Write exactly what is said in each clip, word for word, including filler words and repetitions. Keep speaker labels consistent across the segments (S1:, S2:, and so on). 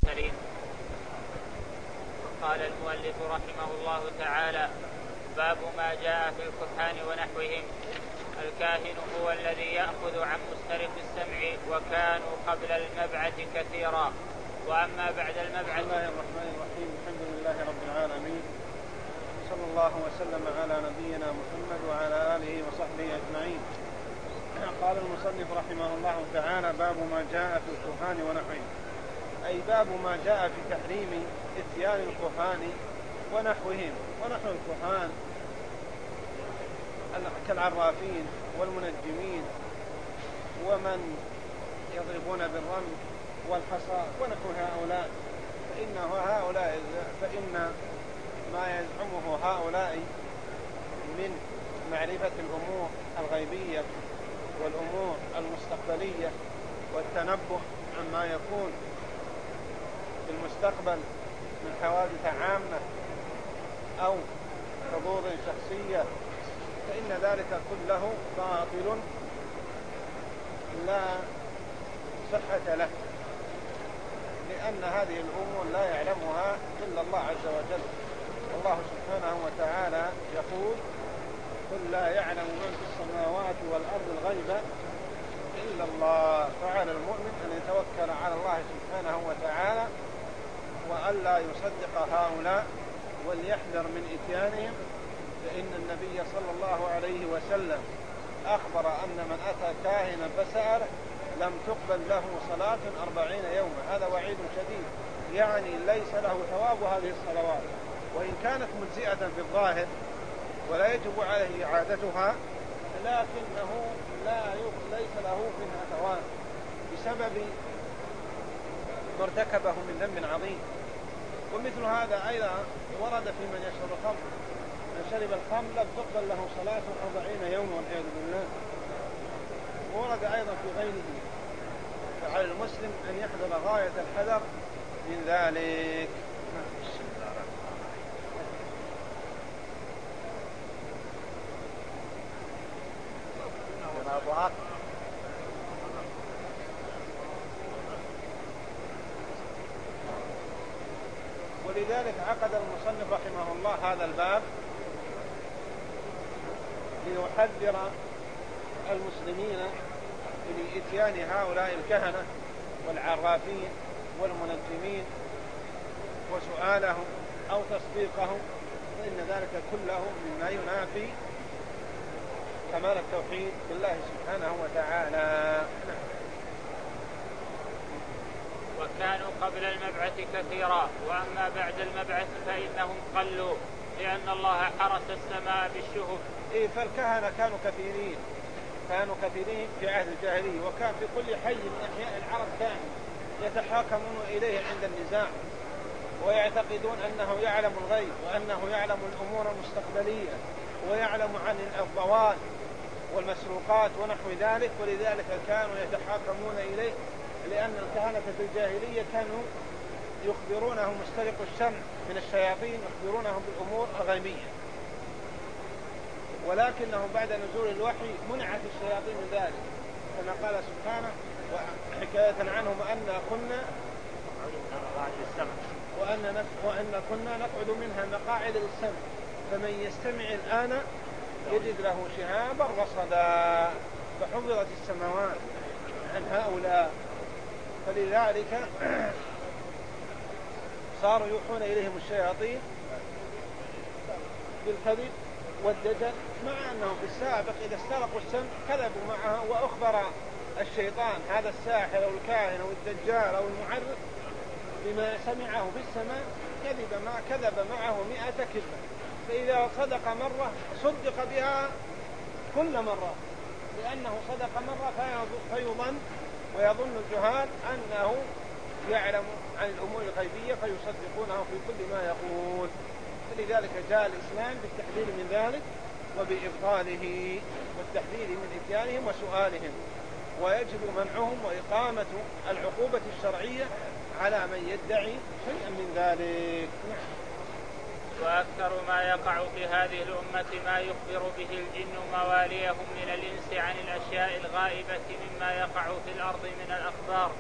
S1: المرسلين. قال المؤلف رحمه الله تعالى: باب ما جاء في الكهان ونحوهم. الكاهن هو الذي يأخذ عن مسترق السمع، وكانوا قبل المبعث كثيرا، وأما بعد المبعث.
S2: بسم الله الرحمن الرحيم. الحمد لله رب العالمين، صلى الله وسلم على نبينا محمد وعلى آله وصحبه أجمعين. قال المصنف رحمه الله تعالى: باب ما جاء في الكهان ونحوهم، أي باب ما جاء في تحريم اتيان الكهان ونحوهم. ونحو الكهان كالعرافين والمنجمين ومن يضربون بالرمل والحصى ونحو هؤلاء، فإنه هؤلاء فإن ما يزعمه هؤلاء من معرفة الأمور الغيبية والأمور المستقبلية والتنبؤ عما يكون في المستقبل من حوادث عامة أو حظوظ شخصية، فإن ذلك كله باطل لا صحة له، لأن هذه الأمور لا يعلمها إلا الله عز وجل. والله سبحانه وتعالى يقول: قل لا يعلم من في السماوات والأرض الغيب إلا الله. فعلى المؤمن أن يتوكل على الله سبحانه وتعالى وألا يصدق هؤلاء وليحذر من إتيانهم، فإن النبي صلى الله عليه وسلم أخبر أن من أتى كاهنا فسأله لم تقبل له صلاة أربعين يوما. هذا وعيد شديد، يعني ليس له ثواب هذه الصلوات، وإن كانت مجزئة في الظاهر ولا يجب عليه إعادتها، لكنه لا ليس له منها ثواب بسبب ما ارتكبه من ذنب عظيم. ومثل هذا أيضا ورد في من يشرب الخمر: من شرب الخمر لم تقبل له صلاة أربعين يوما والعياذ بالله. ورد أيضا في غيره. فعلى المسلم أن يحذر غاية الحذر من ذلك. ولذلك عقد المصنف رحمه الله هذا الباب ليحذر المسلمين من إتيان هؤلاء الكهنة والعرافين والمنجمين وسؤالهم أو تصديقهم، فإن ذلك كله مما ينافي كمال التوحيد بالله سبحانه وتعالى.
S1: وكانوا قبل المبعث كثيرا، وأما بعد المبعث فإنهم قلوا، لأن الله حرس السماء بالشهب.
S2: إيه، فالكهنة كانوا كثيرين كانوا كثيرين في عهد الجاهلية، وكان في كل حي من أحياء العرب كان يتحاكمون إليه عند النزاع، ويعتقدون أنه يعلم الغيب وأنه يعلم الأمور المستقبلية ويعلم عن الضوال والمسروقات ونحو ذلك. ولذلك كانوا يتحاكمون إليه، لأن الكهنة في الجاهلية كانوا يخبرونه مسترق السمع من الشياطين، يخبرونهم بالأمور الغيبية، ولكنه بعد نزول الوحي منعت الشياطين من ذلك، كما قال سبحانه حكاية عنهم: أن كنا وأن, وأن كنا نقعد منها مقاعد للسمع فمن يستمع الآن يجد له شهابا رصدا. فحفظت السماوات عن هؤلاء، فلذلك صاروا يوحون إليهم الشياطين بالكذب والدجل، مع أنهم في السابق إذا استرقوا السمع كذبوا معها، وأخبر الشيطان هذا الساحر أو الكاهن أو الدجال أو المعرف بما سمعه في السماء كذب ما كذب معه مئة كذبة، فإذا صدق مرة صدق بها كل مرة، لأنه صدق مرة فيظن ويظن الجهال أنه يعلم عن الأمور الغيبية فيصدقونه في كل ما يقول. فلذلك جاء الإسلام بالتحذير من ذلك وبإبطاله والتحذير من إتيانهم وسؤالهم، ويجب منعهم وإقامة العقوبة الشرعية على من يدعي شيئا من ذلك.
S1: وأكثر ما يقع في هذه الأمة ما يخبر به الجن مواليهم من الإنس عن الأشياء الغائبة مما يقع في الأرض من الأخبار،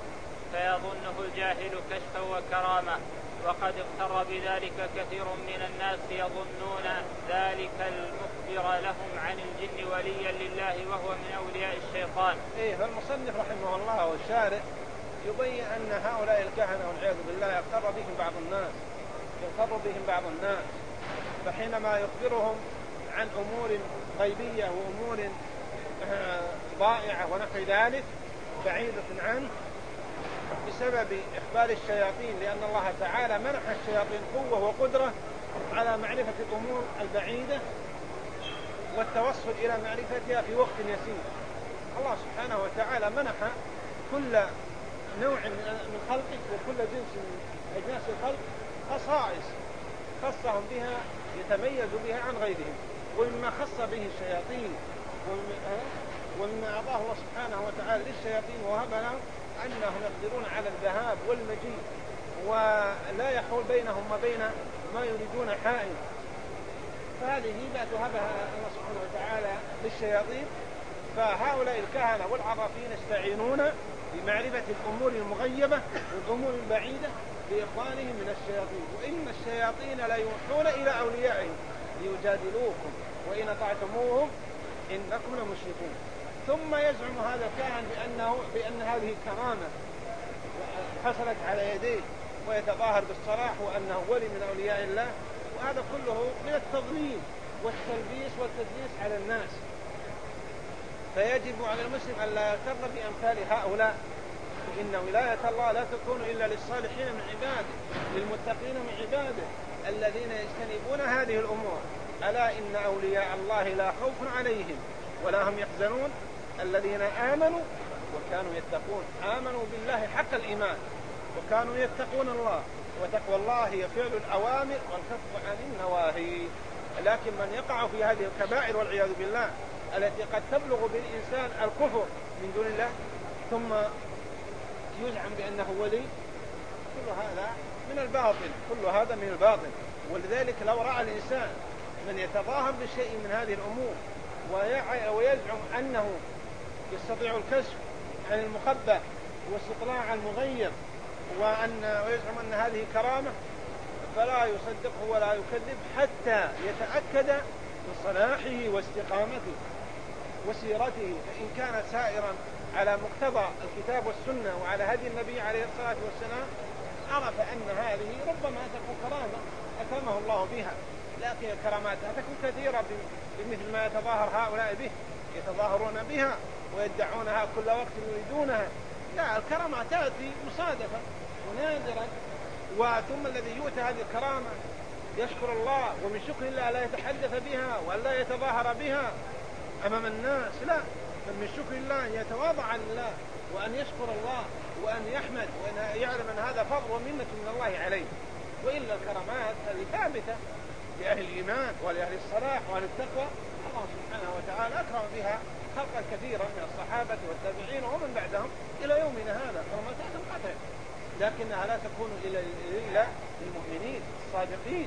S1: فيظنه الجاهل كشفا وكرامة، وقد اغتر بذلك كثير من الناس يظنون ذلك المخبر لهم عن الجن وليا لله وهو من أولياء الشيطان.
S2: إيه فالمصنف رحمه الله والشارع يبين أن هؤلاء الكهنة والعياذ بالله يغتر بهم بعض الناس يغتر بهم بعض الناس فحينما يخبرهم عن أمور غيبية وأمور ضائعة ونحو ذلك بعيدة عنه بسبب إخبار الشياطين، لأن الله تعالى منح الشياطين قوة وقدرة على معرفة الأمور البعيدة والتوصل إلى معرفتها في وقت يسير. الله سبحانه وتعالى منح كل نوع من خلقه وكل جنس من أجناس الخلق خصائص خصهم بها يتميز بها عن غيرهم، ومما خص به الشياطين ومما أعطاه الله سبحانه وتعالى للشياطين وهب لهم أنهم يقدرون على الذهاب والمجيء ولا يحول بينهم وبين ما يريدون حائل، فهذه لا تهبها الله سبحانه وتعالى للشياطين. فهؤلاء الكهنة والعرافين يستعينون بمعرفة الأمور المغيبة والأمور البعيدة بإخوانهم من الشياطين، وإن الشياطين لا يوحون إلى أوليائهم ليجادلوكم وإن أطعتموهم إنكم لمشركون. ثم يزعم هذا الكاهن بأنه بأن هذه كرامة حصلت على يديه ويتظاهر بالصلاح وأنه ولي من أولياء الله، وهذا كله من التضليل والتلبيس والتدليس على الناس. فيجب على المسلم أن لا يغتر بأمثال هؤلاء، إن ولاية الله لا تكون إلا للصالحين من عباده للمتقين من عباده الذين يجتنبون هذه الأمور. ألا إن أولياء الله لا خوف عليهم ولا هم يحزنون الذين آمنوا وكانوا يتقون. آمنوا بالله حق الإيمان وكانوا يتقون الله، وتقوى الله هي فعل الأوامر والكف عن النواهي. لكن من يقع في هذه الكبائر والعياذ بالله التي قد تبلغ بالإنسان الكفر من دون الله ثم يزعم بأنه ولي، كل هذا من الباطل كل هذا من الباطل. ولذلك لو رأى الإنسان من يتظاهر بشيء من هذه الأمور ويزعم أنه يستطيع الكشف عن المخبى واستطلاع المغيب وأن ويزعم أن هذه كرامة فلا يصدقه ولا يكذب حتى يتأكد من صلاحه واستقامته وسيرته. فإن كان سائرا على مقتضى الكتاب والسنة وعلى هدي النبي عليه الصلاة والسلام عرف أن هذه ربما تكون كرامة أكرمه الله بها، لكن الكرامات تكون كثيرة بمثل ما يتظاهر هؤلاء به، يتظاهرون بها ويدعونها كل وقت يريدونها. لا، الكرامة تأتي مصادفة ونادرا، وثم الذي يؤتى هذه الكرامة يشكر الله، ومن شكر الله لا يتحدث بها ولا يتظاهر بها أمام الناس، لا، فمن شكر الله أن يتواضع لله وأن يشكر الله وأن يحمد وأن يعلم أن هذا فضل ومنة من الله عليه. وإلا الكرامات هذه ثابتة لأهل الإيمان ولأهل الصلاح وأهل التقوى، الله سبحانه وتعالى أكرم بها خلقا كثيرا من الصحابة والتابعين ومن بعدهم إلى يومنا هذا، كرامات تنقطع، لكنها لا تكون إلا للمؤمنين الصادقين.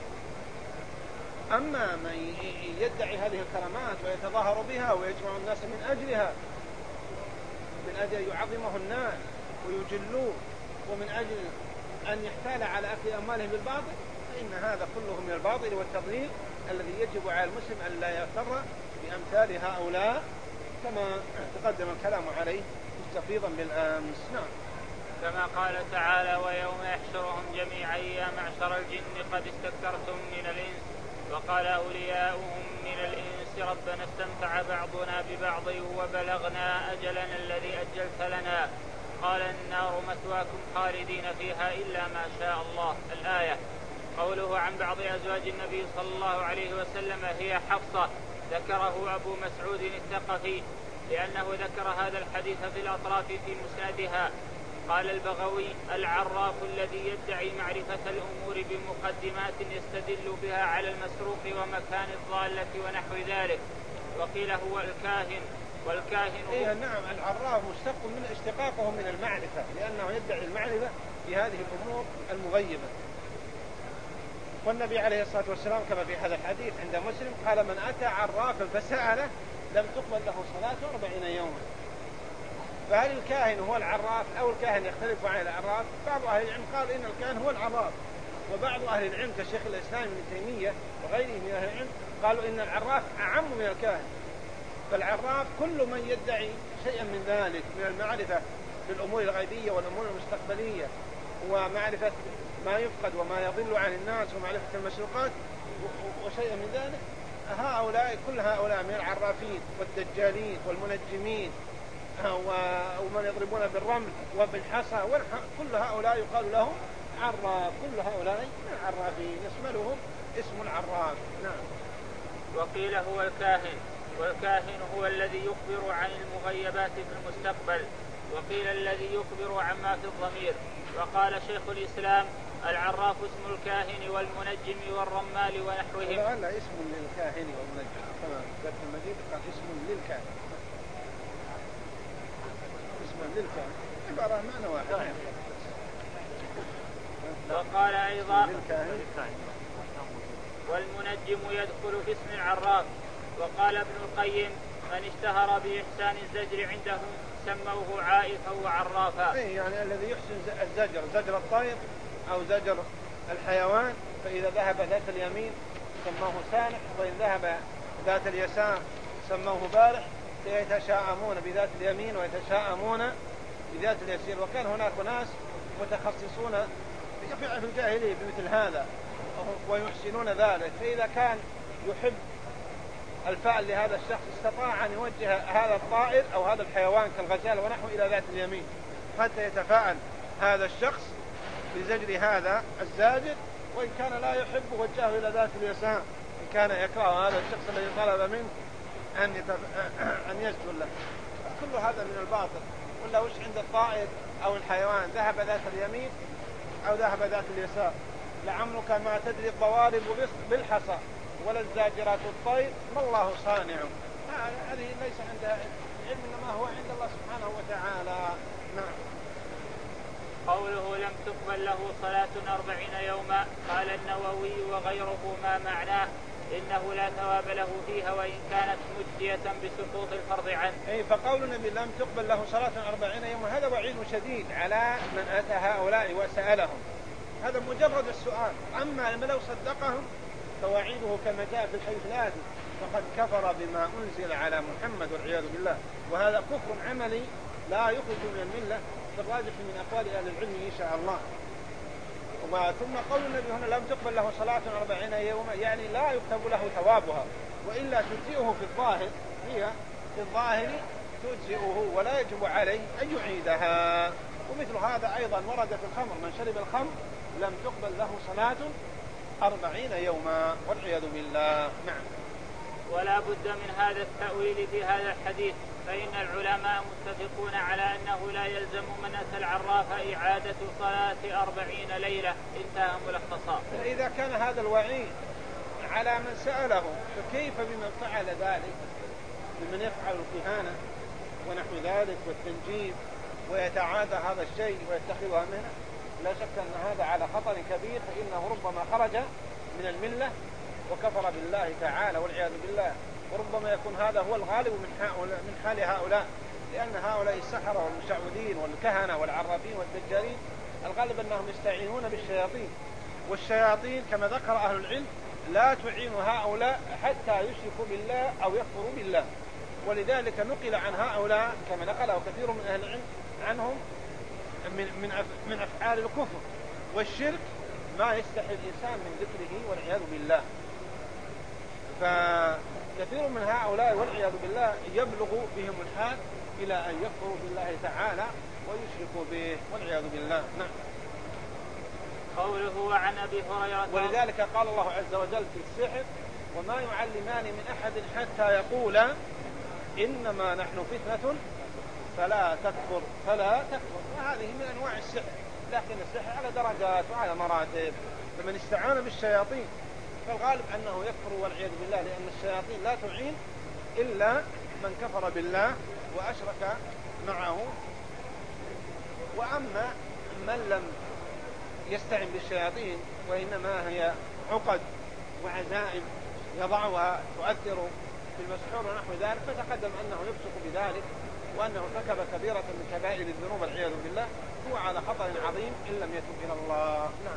S2: أما من يدعي هذه الكرامات ويتظاهر بها ويجمع الناس من أجلها، من أجل يعظمه الناس ويجلوه ومن أجل أن يحتال على أكل أموالهم بالباطل، فإن هذا كله من الباطل والتضليل الذي يجب على المسلم أن لا يغتر بأمثال هؤلاء كما تقدم الكلام عليه مستفيضا بالأمس. نعم.
S1: كما قال تعالى: ويوم يحشرهم جميعا يا معشر الجن قد استكثرتم من الإنس وقال أولياؤهم من الإنس ربنا استمتع بعضنا ببعض وبلغنا أجلنا الذي أجلت لنا قال النار مثواكم خالدين فيها إلا ما شاء الله. الآية. قوله عن بعض أزواج النبي صلى الله عليه وسلم هي حفصة ذكره أبو مسعود الثقفي لأنه ذكر هذا الحديث في الأطراف في مسندها. قال البغوي: العراف الذي يدعي معرفة الأمور بمقدمات يستدل بها على المسروق ومكان الضالة ونحو ذلك. وقيل هو الكاهن، والكاهن
S2: إيه نعم، العراف مشتق من اشتقاقه من المعرفة، لأنه يدعي المعرفة بهذه الأمور المغيبة. والنبي عليه الصلاة والسلام كما في هذا الحديث عند مسلم قال: من أتى عرافا فسأله لم تقبل له صلاة أربعين يوما. فهل الكاهن هو العراف أو الكاهن يختلف عن العراف؟ بعض أهل العلم قال إن الكاهن هو العراف، وبعض أهل العلم كشيخ الإسلام ابن تيمية وغيره من أهل العلم قالوا إن العراف أعم من الكاهن. فالعراف كل من يدعي شيئا من ذلك من المعرفة بالأمور الغيبية والأمور المستقبلية ومعرفة ما يفقد وما يضل عن الناس ومعرفة المسروقات وشيئا من ذلك، هؤلاء كل هؤلاء من العرافين والدجالين والمنجمين ومن يضربون بالرمل وبالحصى، كل هؤلاء يقال لهم عراف، كل هؤلاء من العرافين يشملهم اسم العراف. نعم.
S1: وقيل هو الكاهن، والكاهن هو الذي يخبر عن المغيبات في المستقبل، وقيل الذي يخبر عما في الضمير. وقال شيخ الإسلام العراف اسم الكاهن والمنجم والرمال ونحوهم.
S2: لعل اسم للكاهن والمنجم كما ذكر المجيد قال اسم للكاهن، اسم للكاهن عبارة معنى واحد.
S1: وقال أيضا والمنجم يدخل في اسم العراف. وقال ابن القيم من اشتهر بإحسان الزجر عندهم سموه عائفا وعرافا.
S2: اي يعني الذي يحسن الزجر، زجر الطير أو زجر الحيوان، فإذا ذهب ذات اليمين سموه سانح، وإن ذهب ذات اليسار سموه بارح، فيتشاءمون بذات اليمين ويتشاءمون بذات اليسير. وكان هناك ناس متخصصون في الجاهلية بمثل هذا ويحسنون ذلك، فإذا كان يحب الفعل لهذا الشخص استطاع أن يوجه هذا الطائر أو هذا الحيوان كالغزال ونحو إلى ذات اليمين حتى يتفاعل هذا الشخص بزجر هذا الزاجر، وإن كان لا يحب وجهه إلى ذات اليسار إن كان يكره هذا الشخص الذي طلب منه أن, يتف... أن يسجد له. كل هذا من الباطل. ولا وش عند الطائر أو الحيوان ذهب ذات اليمين أو ذهب ذات اليسار، لعمرك ما تدري الضوارب بالحصى ولا الزاجرات الطير ما الله صانع. هذه ليس عند علم، إنما هو عند الله سبحانه وتعالى. نعم.
S1: قوله لم تقبل له صلاة أربعين يوما، قال النووي وغيره ما معناه إنه لا ثواب له فيها وإن كانت مجدية بسقوط الفرض عنه.
S2: أي فقول النبي لم تقبل له صلاة أربعين يوما هذا وعيد شديد على من أتى هؤلاء وسألهم، هذا مجرد السؤال. أما لو صدقهم فوعيده كما جاء في الحديث الآتي فقد كفر بما أنزل على محمد والعياذ بالله، وهذا كفر عملي لا يخرج من الملة بالراجح من أقوال أهل العلم إن شاء الله. ثم قول النبي هنا لم تقبل له صلاة أربعين يوما يعني لا يكتب له ثوابها، وإلا تجزئه في الظاهر، هي في الظاهر تجزئه ولا يجب عليه أن يعيدها. ومثل هذا أيضا ورد في الخمر، من شرب الخمر لم تقبل له صلاة أربعين يوما والعياذ بالله. نعم.
S1: ولا بد من هذا التأويل في هذا الحديث، فإن العلماء متفقون على أنه لا يلزم من أتى العراف إعادة صلاة أربعين ليلة. انتهى ملخصا.
S2: إذا كان هذا الوعيد على من سأله فكيف بمن فعل ذلك، بمن يفعل الكهانة ونحو ذلك والتنجيم ويتعادى هذا الشيء ويتخذها منه؟ لا شك أن هذا على خطر كبير، فإنه ربما خرج من الملة وكفر بالله تعالى والعياذ بالله. وربما يكون هذا هو الغالب من, من حال هؤلاء، لأن هؤلاء السحرة والمشعوذين والكهنة والعرافين والدجالين الغالب أنهم يستعينون بالشياطين، والشياطين كما ذكر أهل العلم لا تعين هؤلاء حتى يشركوا بالله أو يكفروا بالله. ولذلك نقل عن هؤلاء كما نقله كثير من أهل العلم عنهم من, من, من أفعال الكفر والشرك ما يستحي الإنسان من ذكره والعياذ بالله. فكثير من هؤلاء والعياذ بالله يبلغ بهم الحال إلى أن يكفروا بالله تعالى ويشركوا به والعياذ بالله. نعم.
S1: قوله عن أبي هريرة.
S2: ولذلك قال الله عز وجل في السحر وما يعلمان من أحد حتى يقولا إنما نحن فتنة فلا تكفر فلا تكفر. وهذه من أنواع السحر، لكن السحر على درجات وعلى مراتب. فمن استعان بالشياطين فالغالب أنه يكفر والعياذ بالله، لأن الشياطين لا تعين إلا من كفر بالله وأشرك معه. وأما من لم يستعن بالشياطين وإنما هي عقد وعزائم يضعها تؤثر في المسحور ونحو ذلك، فتقدم أنه يفسق بذلك وأنه ارتكب كبيرة من كبائر الذنوب والعياذ بالله، هو على خطر عظيم إن لم يتب إلى الله. نعم.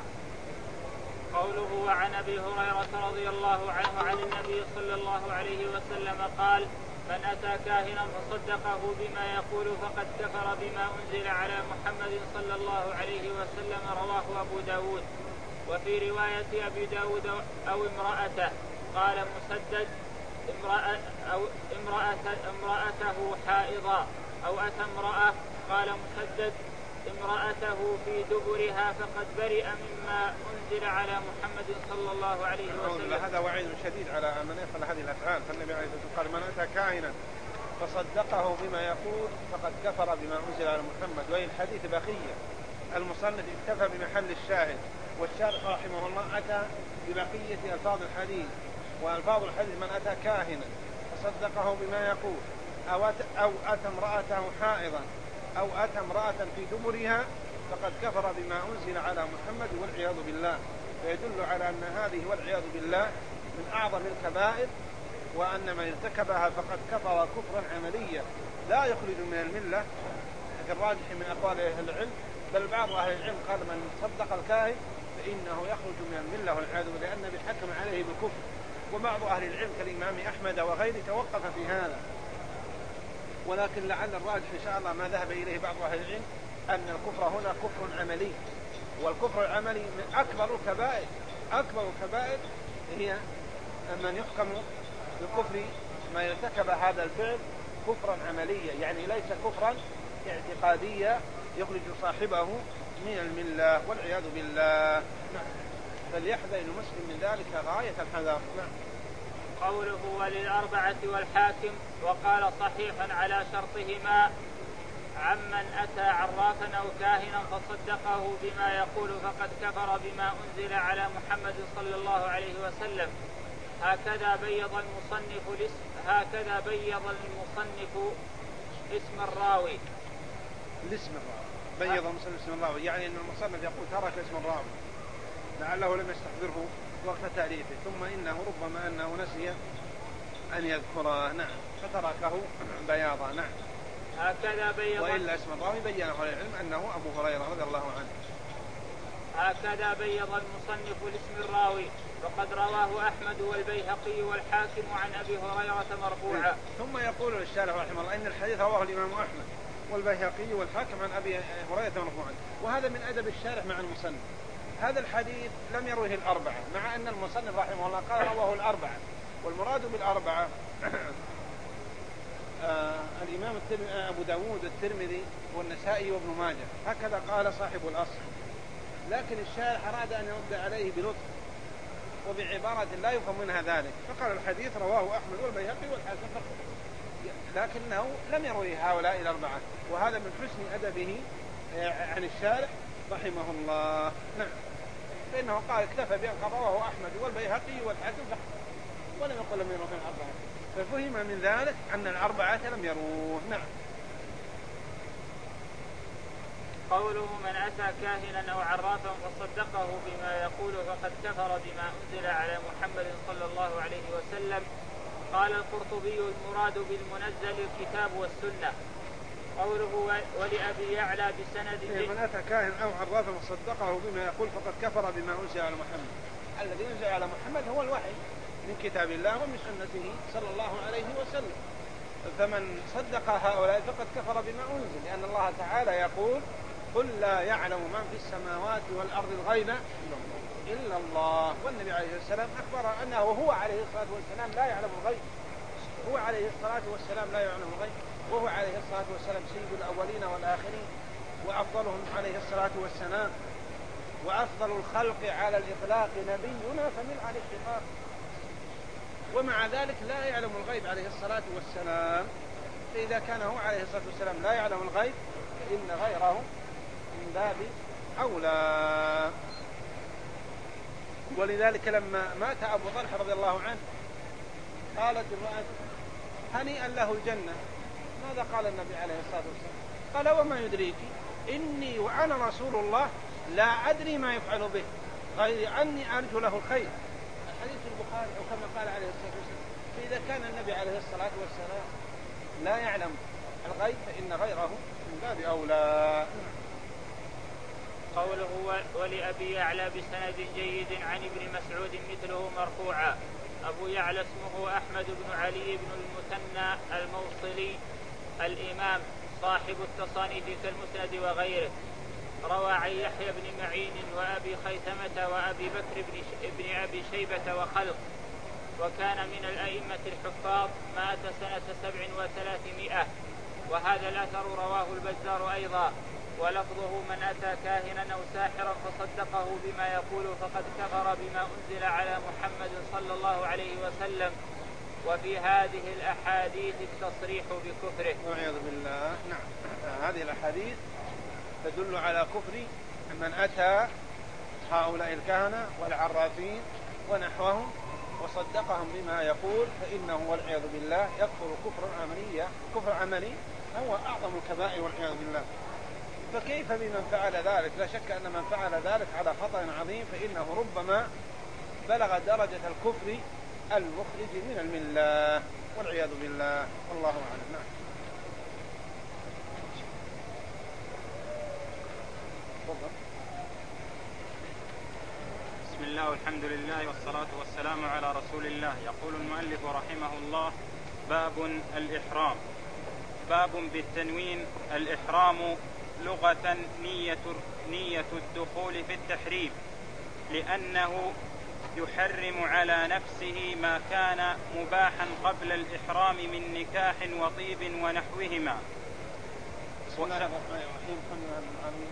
S1: قوله وعن أبي هريرة رضي الله عنه عن النبي صلى الله عليه وسلم قال: من أتى كاهنا فصدقه بما يقول فقد كفر بما أنزل على محمد صلى الله عليه وسلم. رواه أبو داود. وفي رواية أبي داود أو امرأته قال مسدد امرأة أو امرأة امرأته حائضا أو أتى امرأة قال مسدد امرأته في دبرها فقد برئ مما أنزل على محمد صلى الله عليه وسلم.
S2: هذا وعيد شديد على من يفعل هذه الأفعال. فالنبي عليه الصلاة والسلام قال: من أتى كاهنا فصدقه بما يقول فقد كفر بما أنزل على محمد. وهي الحديث بقية. المصنف اكتفى بمحل الشاهد، والشارح رحمه الله أتى ببقية ألفاظ الحديث. وألفاظ الحديث: من أتى كاهنا فصدقه بما يقول أو أتى امرأته حائضا أو أتى امرأة في دبرها فقد كفر بما أنزل على محمد والعياذ بالله. فيدل على أن هذه والعياذ بالله من أعظم الكبائر، وأن من ارتكبها فقد كفر كفرا عمليا لا يخرج من الملة في الراجح من أقوال أهل العلم. بل بعض أهل العلم قال: من صدق الكاهن فإنه يخرج من الملة والعياذ بالله، لأن بحكم عليه بالكفر. وبعض أهل العلم كالإمام أحمد وغيره توقف في هذا، ولكن لعل الراجح إن شاء الله ما ذهب إليه بعض أهل العلم أن الكفر هنا كفر عملي. والكفر العملي من أكبر الكبائر. أكبر الكبائر هي من يحكم بالكفر ما يرتكب هذا الفعل كفرا عمليا، يعني ليس كفرا اعتقاديا يخرج صاحبه من الملة والعياذ بالله. فليحذر المسلم من ذلك غاية الحذر.
S1: قوله وللأربعة والحاكم. وقال صحيحا على شرطهما: عمن أتى عرافا أو كاهنا فصدقه بما يقول فقد كفر بما أنزل على محمد صلى الله عليه وسلم. هكذا بيض المصنف الاسم هكذا بيض المصنف اسم الراوي.
S2: الاسم الراوي بيض المصنف اسم الراوي، يعني أن المصنف يقول ترك اسم الراوي لعله لم يستحضره وقت تأليفه، ثم إنه ربما أنه نسي أن يذكره. نعم. فتركه بياضا. نعم.
S1: هكذا بيض
S2: وإلا اسم الراوي بيّنه العلم أنه أبو هريرة رضي الله عنه.
S1: هكذا بيض المصنف لاسم الراوي، وقد رواه أحمد والبيهقي والحاكم عن أبي هريرة مرفوعا.
S2: ثم يقول الشارح رحمه الله إن الحديث رواه الإمام أحمد والبيهقي والحاكم عن أبي هريرة مرفوعا. وهذا من أدب الشارح مع المصنف. هذا الحديث لم يروه الأربعة، مع أن المصنف رحمه الله قال رواه الأربعة، والمراد بالأربعة آه الإمام أبو داود الترمذي والنسائي وابن ماجه، هكذا قال صاحب الأصل. لكن الشارح أراد أن يرد عليه بلطف وبعبارة لا يفهم منها ذلك، فقال الحديث رواه أحمد والبيهقي والحاكم فقط، لكنه لم يروه هؤلاء الأربعة، وهذا من حسن أدبه عن الشارح رحمه الله. نعم. فإنه قال اكتفى بأن رواه أحمد والبيهقي والحاكم فقط، ولم يقل لم يروه الأربعة، ففهم من ذلك أن الأربعة لم يروه. نعم.
S1: قوله من أتى كاهنا أو عرافا فصدقه بما يقول فقد كفر بما أنزل على محمد صلى الله عليه وسلم. قال القرطبي المراد بالمنزل الكتاب والسنة. قوله ولأبي يعلى بسند
S2: من أتى كاهن أو عرافا فصدقه بما يقول فقد كفر بما أنزل على محمد. الذي أنزل على محمد هو الوحي من كتاب الله ومن سنته صلى الله عليه وسلم، فمن صدق هؤلاء فقد كفر بما أنزل، لأن الله تعالى يقول قل لا يعلم من في السماوات والأرض الغيب إلا الله. والنبي عليه السلام أخبر أنه وهو عليه الصلاة والسلام لا يعلم الغيب، هو عليه الصلاة والسلام لا يعلم الغيب، وهو عليه الصلاة والسلام سيد الأولين والآخرين وأفضلهم عليه الصلاة والسلام، وأفضل الخلق على الإطلاق نبينا فمن على الاتفاق، ومع ذلك لا يعلم الغيب عليه الصلاة والسلام. فإذا كان هو عليه الصلاة والسلام لا يعلم الغيب فإن غيره من باب أولى. ولذلك لما مات أبو طلحة رضي الله عنه قالت امرأة هنيئا له الجنة. ماذا قال النبي عليه الصلاة والسلام؟ قال وما يدريك إني وأنا رسول الله لا أدري ما يفعل به غير أني أرجو له الخير. الحديث البخاري أو كما قال عليه الصلاة والسلام. فإذا كان النبي عليه الصلاة والسلام لا يعلم الغيب فإن غيره من باب أولى.
S1: قوله ولأبي يعلى بسند جيد عن ابن مسعود مثله مرفوعا. أبو يعلى اسمه أحمد بن علي بن المثنى الموصلي الإمام صاحب التصانيف كالمسند وغيره. روى عن يحيى بن معين وأبي خيثمة وأبي بكر بن أبي شيبة وخلق، وكان من الأئمة الحفاظ، مات سنة سبع وثلاثمائة. وهذا الأثر رواه البزار أيضا، ولفظه من أتى كاهنا أو ساحرا فصدقه بما يقول فقد كفر بما أنزل على محمد صلى الله عليه وسلم. وفي هذه الأحاديث التصريح بكفره
S2: والعياذ بالله. نعم، هذه الأحاديث تدل على كفر من أتى هؤلاء الكهنة والعرافين ونحوهم وصدقهم بما يقول فإنه والعياذ بالله يكفر كفر عملي كفر عملي هو أعظم الكبائر والعياذ بالله. فكيف بمن فعل ذلك؟ لا شك أن من فعل ذلك على خطأ عظيم، فإنه ربما بلغ درجة الكفر المخرج من الملة والعياذ بالله، والله أعلم. نعم.
S3: بسم الله والحمد لله والصلاة والسلام على رسول الله. يقول المؤلف رحمه الله: باب الإحرام. باب بالتنوين. الإحرام لغة نية, نية الدخول في التحريم، لأنه يحرم على نفسه ما كان مباحا قبل الإحرام من نكاح وطيب ونحوهما.
S2: بسم الله الرحمن الرحيم.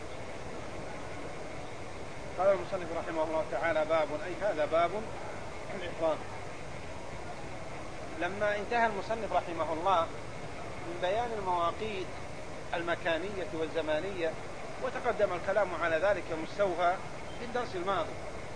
S2: قال المصنف رحمه الله تعالى: باب، أي هذا باب الإحرام. لما انتهى المصنف رحمه الله من بيان المواقيت المكانية والزمانية، وتقدم الكلام على ذلك مستوفى في الدرس الماضي،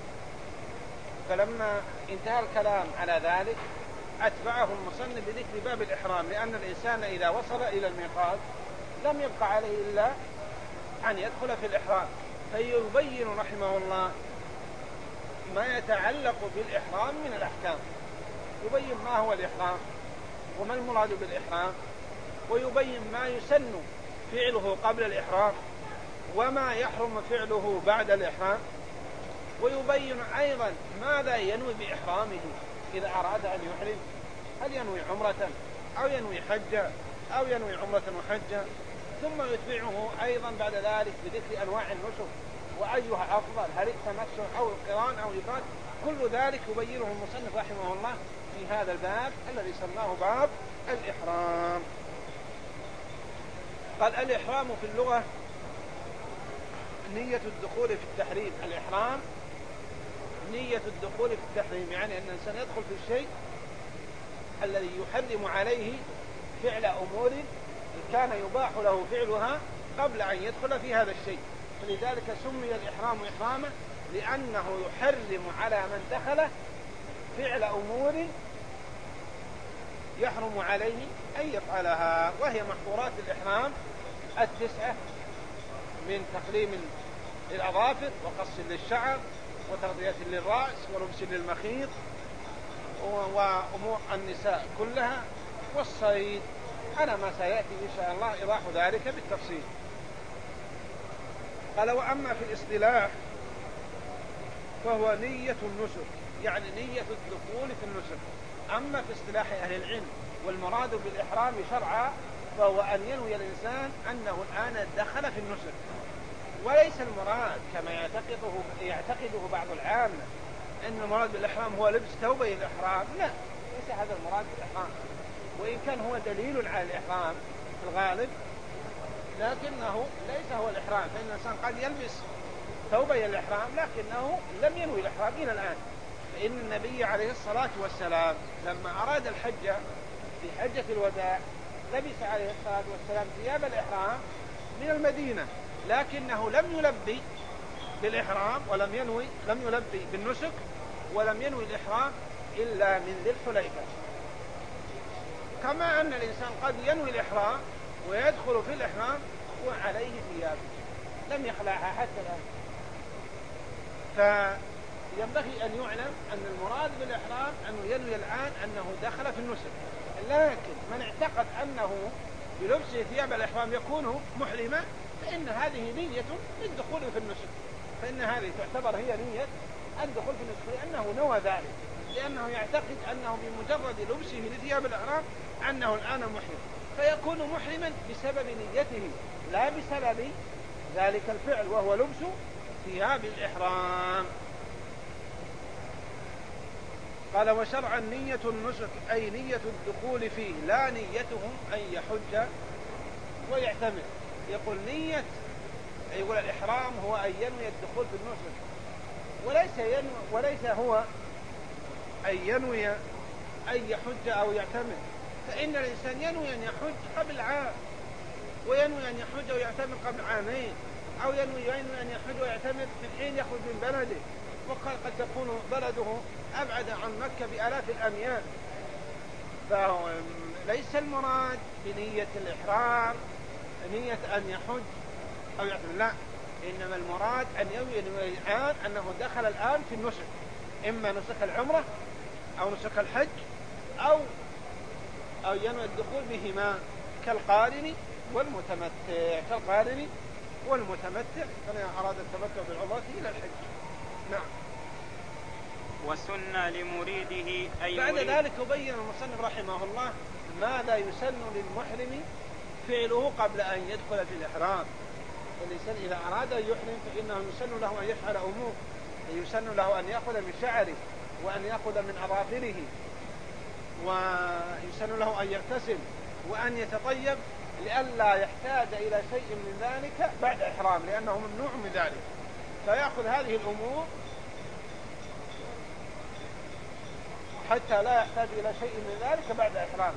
S2: فلما انتهى الكلام على ذلك أتبعه المصنف بذكر باب الإحرام، لأن الإنسان إذا وصل إلى الميقات لم يبقى عليه إلا أن يدخل في الإحرام، فيبين رحمه الله ما يتعلق بالإحرام من الأحكام، يبين ما هو الإحرام وما المراد بالإحرام، ويبين ما يسن فعله قبل الإحرام وما يحرم فعله بعد الإحرام، ويبين أيضا ماذا ينوي بإحرامه إذا أراد أن يحرم، هل ينوي عمرة أو ينوي حجة أو ينوي عمرة وحجة، ثم يتبعه أيضا بعد ذلك بذكر أنواع النسك وأيها أفضل، هل التمتع أو القران أو الإفراد، كل ذلك يبينه المصنف رحمه الله في هذا الباب الذي سماه باب الإحرام. قال: الإحرام في اللغة نية الدخول في التحريم. الإحرام نية الدخول في التحريم، يعني أن الإنسان يدخل في الشيء الذي يحرم عليه فعل أمور كان يباح له فعلها قبل أن يدخل في هذا الشيء، فلذلك سمي الإحرام إحراما، لأنه يحرم على من دخل فعل أمور يحرم عليه أن يفعلها، وهي محظورات الإحرام التسعة: من تقليم للأظافر وقص للشعر وتغطية للرأس ولبس للمخيط وأمور النساء كلها والصيد، على ما سيأتي إن شاء الله إيضاح ذلك بالتفصيل. قال: وأما في الاصطلاح فهو نية النسك، يعني نية الدخول في النسك. أما في اصطلاح أهل العلم والمراد بالإحرام شرعا فهو أن ينوي الإنسان أنه الآن دخل في النسك، وليس المراد كما يعتقده يعتقده بعض العامة أن المراد بالإحرام هو لبس ثوبي الإحرام، لا، ليس هذا المراد بالإحرام، وإن كان هو دليل على الإحرام في الغالب، لكنه ليس هو الإحرام، فإن الإنسان قد يلبس ثوبي الإحرام لكنه لم ينوي الإحرام إلى الآن. فإن النبي عليه الصلاة والسلام لما أراد الحج في حجة الوداع لبس عليه الصلاة والسلام ثياب الإحرام من المدينة، لكنه لم يلبي بالإحرام ولم ينوي لم يلبي بالنسك ولم ينوي الإحرام إلا من ذي الحليفة. كما أن الإنسان قد ينوي الإحرام ويدخل في الإحرام وعليه ثياب لم يخلعها حتى الآن. فينبغي أن يعلم أن المراد بالإحرام أنه ينوي الآن أنه دخل في النسك، لكن من اعتقد أنه بلبسه ثياب الإحرام يكون محرما، فإن هذه نية للدخول في النسك، فإن هذه تعتبر هي نية الدخول في النسك، لأنه نوى ذلك، لأنه يعتقد أنه بمجرد لبسه لثياب الإحرام أنه الآن محرم، فيكون محرما بسبب نيته لا بسبب ذلك الفعل وهو لبس ثياب الإحرام. قال وشرعا نية النسك أي نية الدخول فيه، لا نيتهم أن يحج ويعتمر. يقول نية يقول الإحرام هو أن ينوي الدخول في النسك، وليس ينوي وليس هو أن ينوي أن يحج أو يعتمر، فإن الإنسان ينوي أن يحج قبل عام، وينوي أن يحج ويعتمر قبل عامين، أو ينوي أن يحج ويعتمر من حين يخرج من بلده، وقد تكون بلده أبعد عن مكة بآلاف الأميال. فليس المراد بنية الإحرام نية أن يحج أو يعتمر، لا، إنما المراد أن ينوي الآن أنه دخل الآن في النسك، إما نسك العمرة أو نسك الحج أو أو ينوي الدخول بهما كالقارن والمتمتع، كالقارن والمتمتع فمن أراد التمتع بالعمرة إلى الحج. نعم.
S3: وسن لمريده أي
S2: بعد
S3: مريد.
S2: ذلك يبين المصنف رحمه الله ماذا يسن للمحرم فعله قبل أن يدخل في الإحرام. الإنسان إذا أراد أن يحرم فإنه يسن له أن يفعل أمور، يسن له أن يأخذ من شعره وأن يأخذ من أظافره، ويسن له أن يغتسل وأن يتطيب لئلا يحتاج إلى شيء من ذلك بعد إحرام، لأنه ممنوع من ذلك، فيأخذ هذه الأمور حتى لا يحتاج إلى شيء من ذلك بعد إحرامه.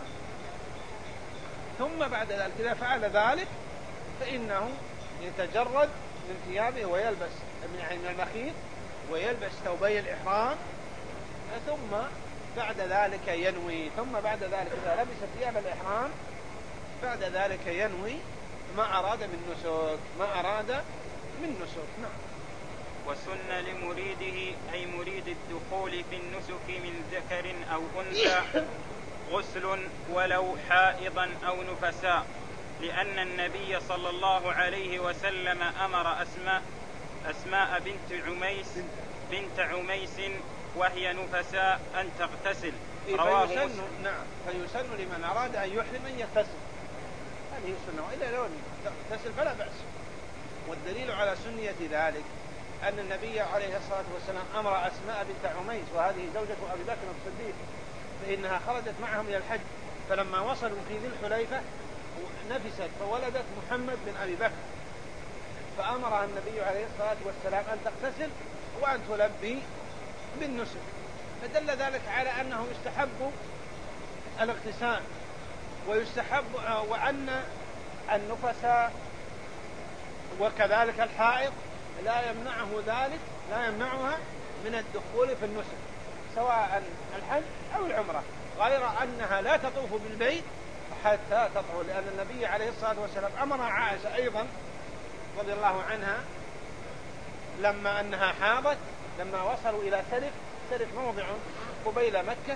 S2: ثم بعد ذلك إذا فعل ذلك فإنه يتجرد من ثيابه ويلبس من المخيط ويلبس ثوبي الإحرام، ثم بعد ذلك ينوي، ثم بعد ذلك إذا لبس ثياب الإحرام بعد ذلك ينوي ما أراد من نسك، ما أراد من نسك. نعم.
S3: وسن لمريده أي مريد الدخول في النسك من ذكر أو أنثى غسل ولو حائضا أو نفساء، لأن النبي صلى الله عليه وسلم أمر أسماء أسماء بنت عميس بنت عميس وهي نفساء أن تغتسل. رواه مسلم.
S2: نعم. فيسن لمن أراد أن يحرم أن يغتسل، هذه السنة، وإلا لو تغتسل فلا بأس. والدليل على سنية ذلك أن النبي عليه الصلاة والسلام أمر أسماء بنت عميس، وهذه زوجة أبي بكر الصديق، فإنها خرجت معهم إلى الحج، فلما وصلوا في ذي الحليفة نفست فولدت محمد بن أبي بكر، فأمرها النبي عليه الصلاة والسلام أن تغتسل وأن تلبي بالنسك، فدل ذلك على أنه يستحب الاغتسال، ويستحب وأن النفساء وكذلك الحائض لا يمنعه ذلك لا يمنعها من الدخول في النسك سواء الحج أو العمرة، غير أنها لا تطوف بالبيت حتى تطهر، لأن النبي عليه الصلاة والسلام أمر عائشة أيضا رضي الله عنها لما أنها حاضت، لما وصلوا إلى سرف، سرف موضع قبيل مكة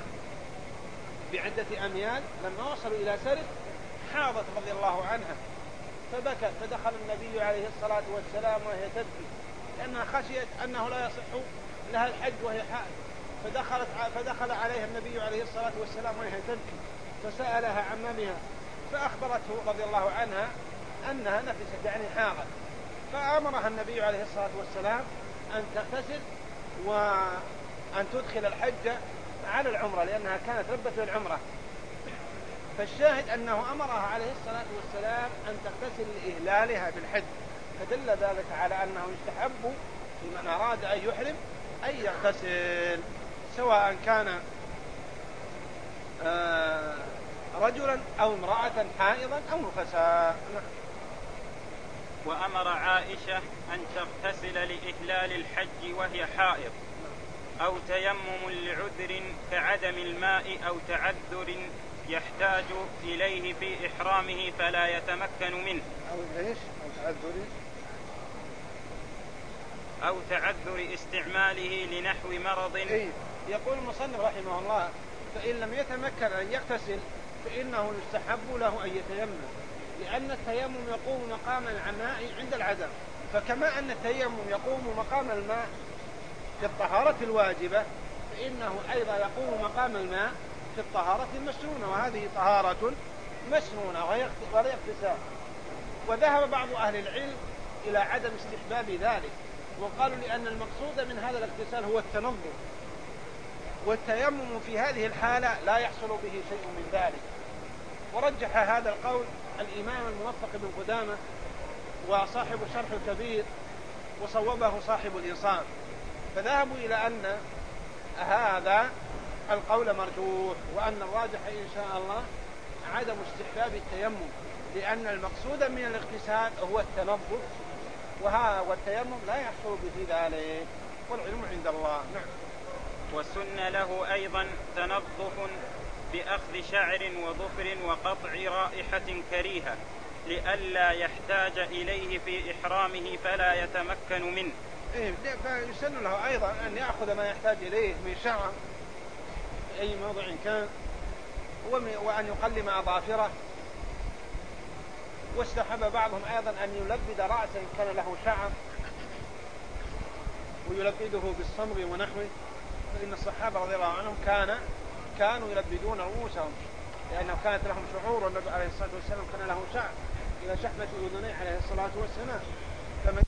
S2: بعدة أميال، لما وصلوا إلى سرف حاضت رضي الله عنها فبكت، فدخل النبي عليه الصلاة والسلام وهي تبكي لأنها خشيت أنه لا يصح لها الحج وهي حائض، فدخلت فدخل عليها النبي عليه الصلاة والسلام وهي تبكي فسألها عن مامها، فأخبرته رضي الله عنها أنها نفست يعني حاضت، فأمرها النبي عليه الصلاة والسلام أن تغتسل وأن تدخل الحج على العمرة، لأنها كانت ربة للعمرة. فالشاهد أنه أمرها عليه الصلاة والسلام أن تغتسل لإهلالها بالحج، فدل ذلك على أنه يستحب لمن أراد أن يحرم أن يغتسل سواء كان آه رجلا أو امرأة حائضا أو نفساء.
S3: وأمر عائشة أن تغتسل لإهلال الحج وهي حائض أو تيمم لعذر كعدم الماء أو تعذر يحتاج إليه في إحرامه فلا يتمكن منه،
S2: أو إيش؟ أو تعذر
S3: أو تعذر استعماله لنحو مرض.
S2: إيه؟ يقول المصنف رحمه الله فإن لم يتمكن أن يغتسل فإنه يستحب له أن يتيمم، لأن التيمم يقوم مقام العناء عند العدم. فكما أن التيمم يقوم مقام الماء في الطهارة الواجبة، فإنه أيضا يقوم مقام الماء في الطهارة المسنونة، وهذه طهارة مسنونة ولا اغتسال. وذهب بعض أهل العلم إلى عدم استحباب ذلك، وقالوا لأن المقصود من هذا الاغتسال هو التنظف، والتيمم في هذه الحالة لا يحصل به شيء من ذلك. ورجح هذا القول الإمام الموفق بن قدامة وصاحب الشرح الكبير، وصوبه صاحب الإنصاف، فذهبوا إلى أن هذا القول مرجوح، وأن الراجح إن شاء الله عدم استحباب التيمم، لأن المقصود من الاغتسال هو التنظف، وها والتيمم لا يحصل به ذلك، والعلم عند الله. نعم.
S3: وسن له أيضا تنظف بأخذ شعر وظفر وقطع رائحة كريهة لئلا يحتاج إليه في إحرامه فلا يتمكن منه.
S2: إيه، فيسن له أيضا أن يأخذ ما يحتاج إليه من شعر في أي موضع كان، وأن يقلم أظافره. واستحب بعضهم أيضا أن يلبد رأسه إن كان له شعر، ويلبده بالصمغ ونحوه، فإن الصحابة رضي الله عنهم كان كانوا يلبدون رؤوسهم، لأنه كانت لهم شعور، والنبي عليه الصلاة والسلام كان له شعر إلى شحمة أذنيه عليه الصلاة والسلام. فمن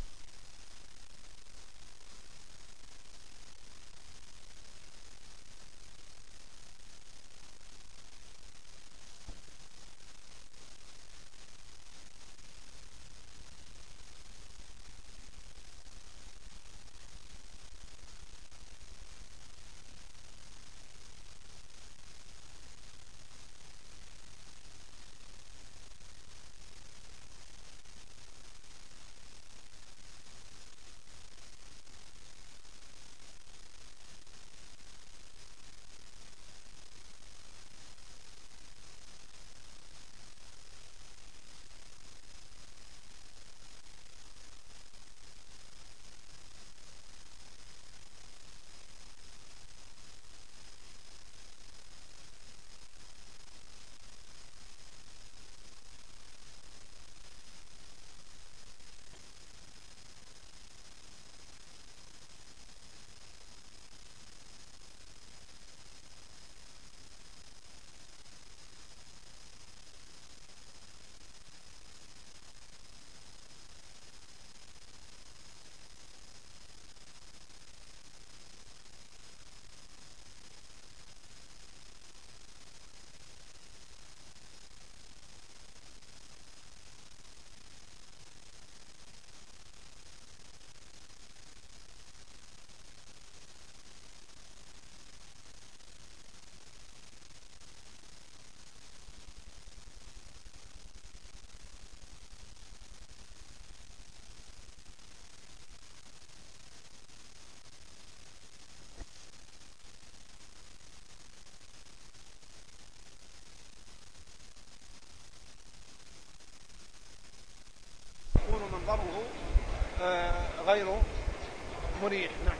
S2: منظره غير مريح. نعم.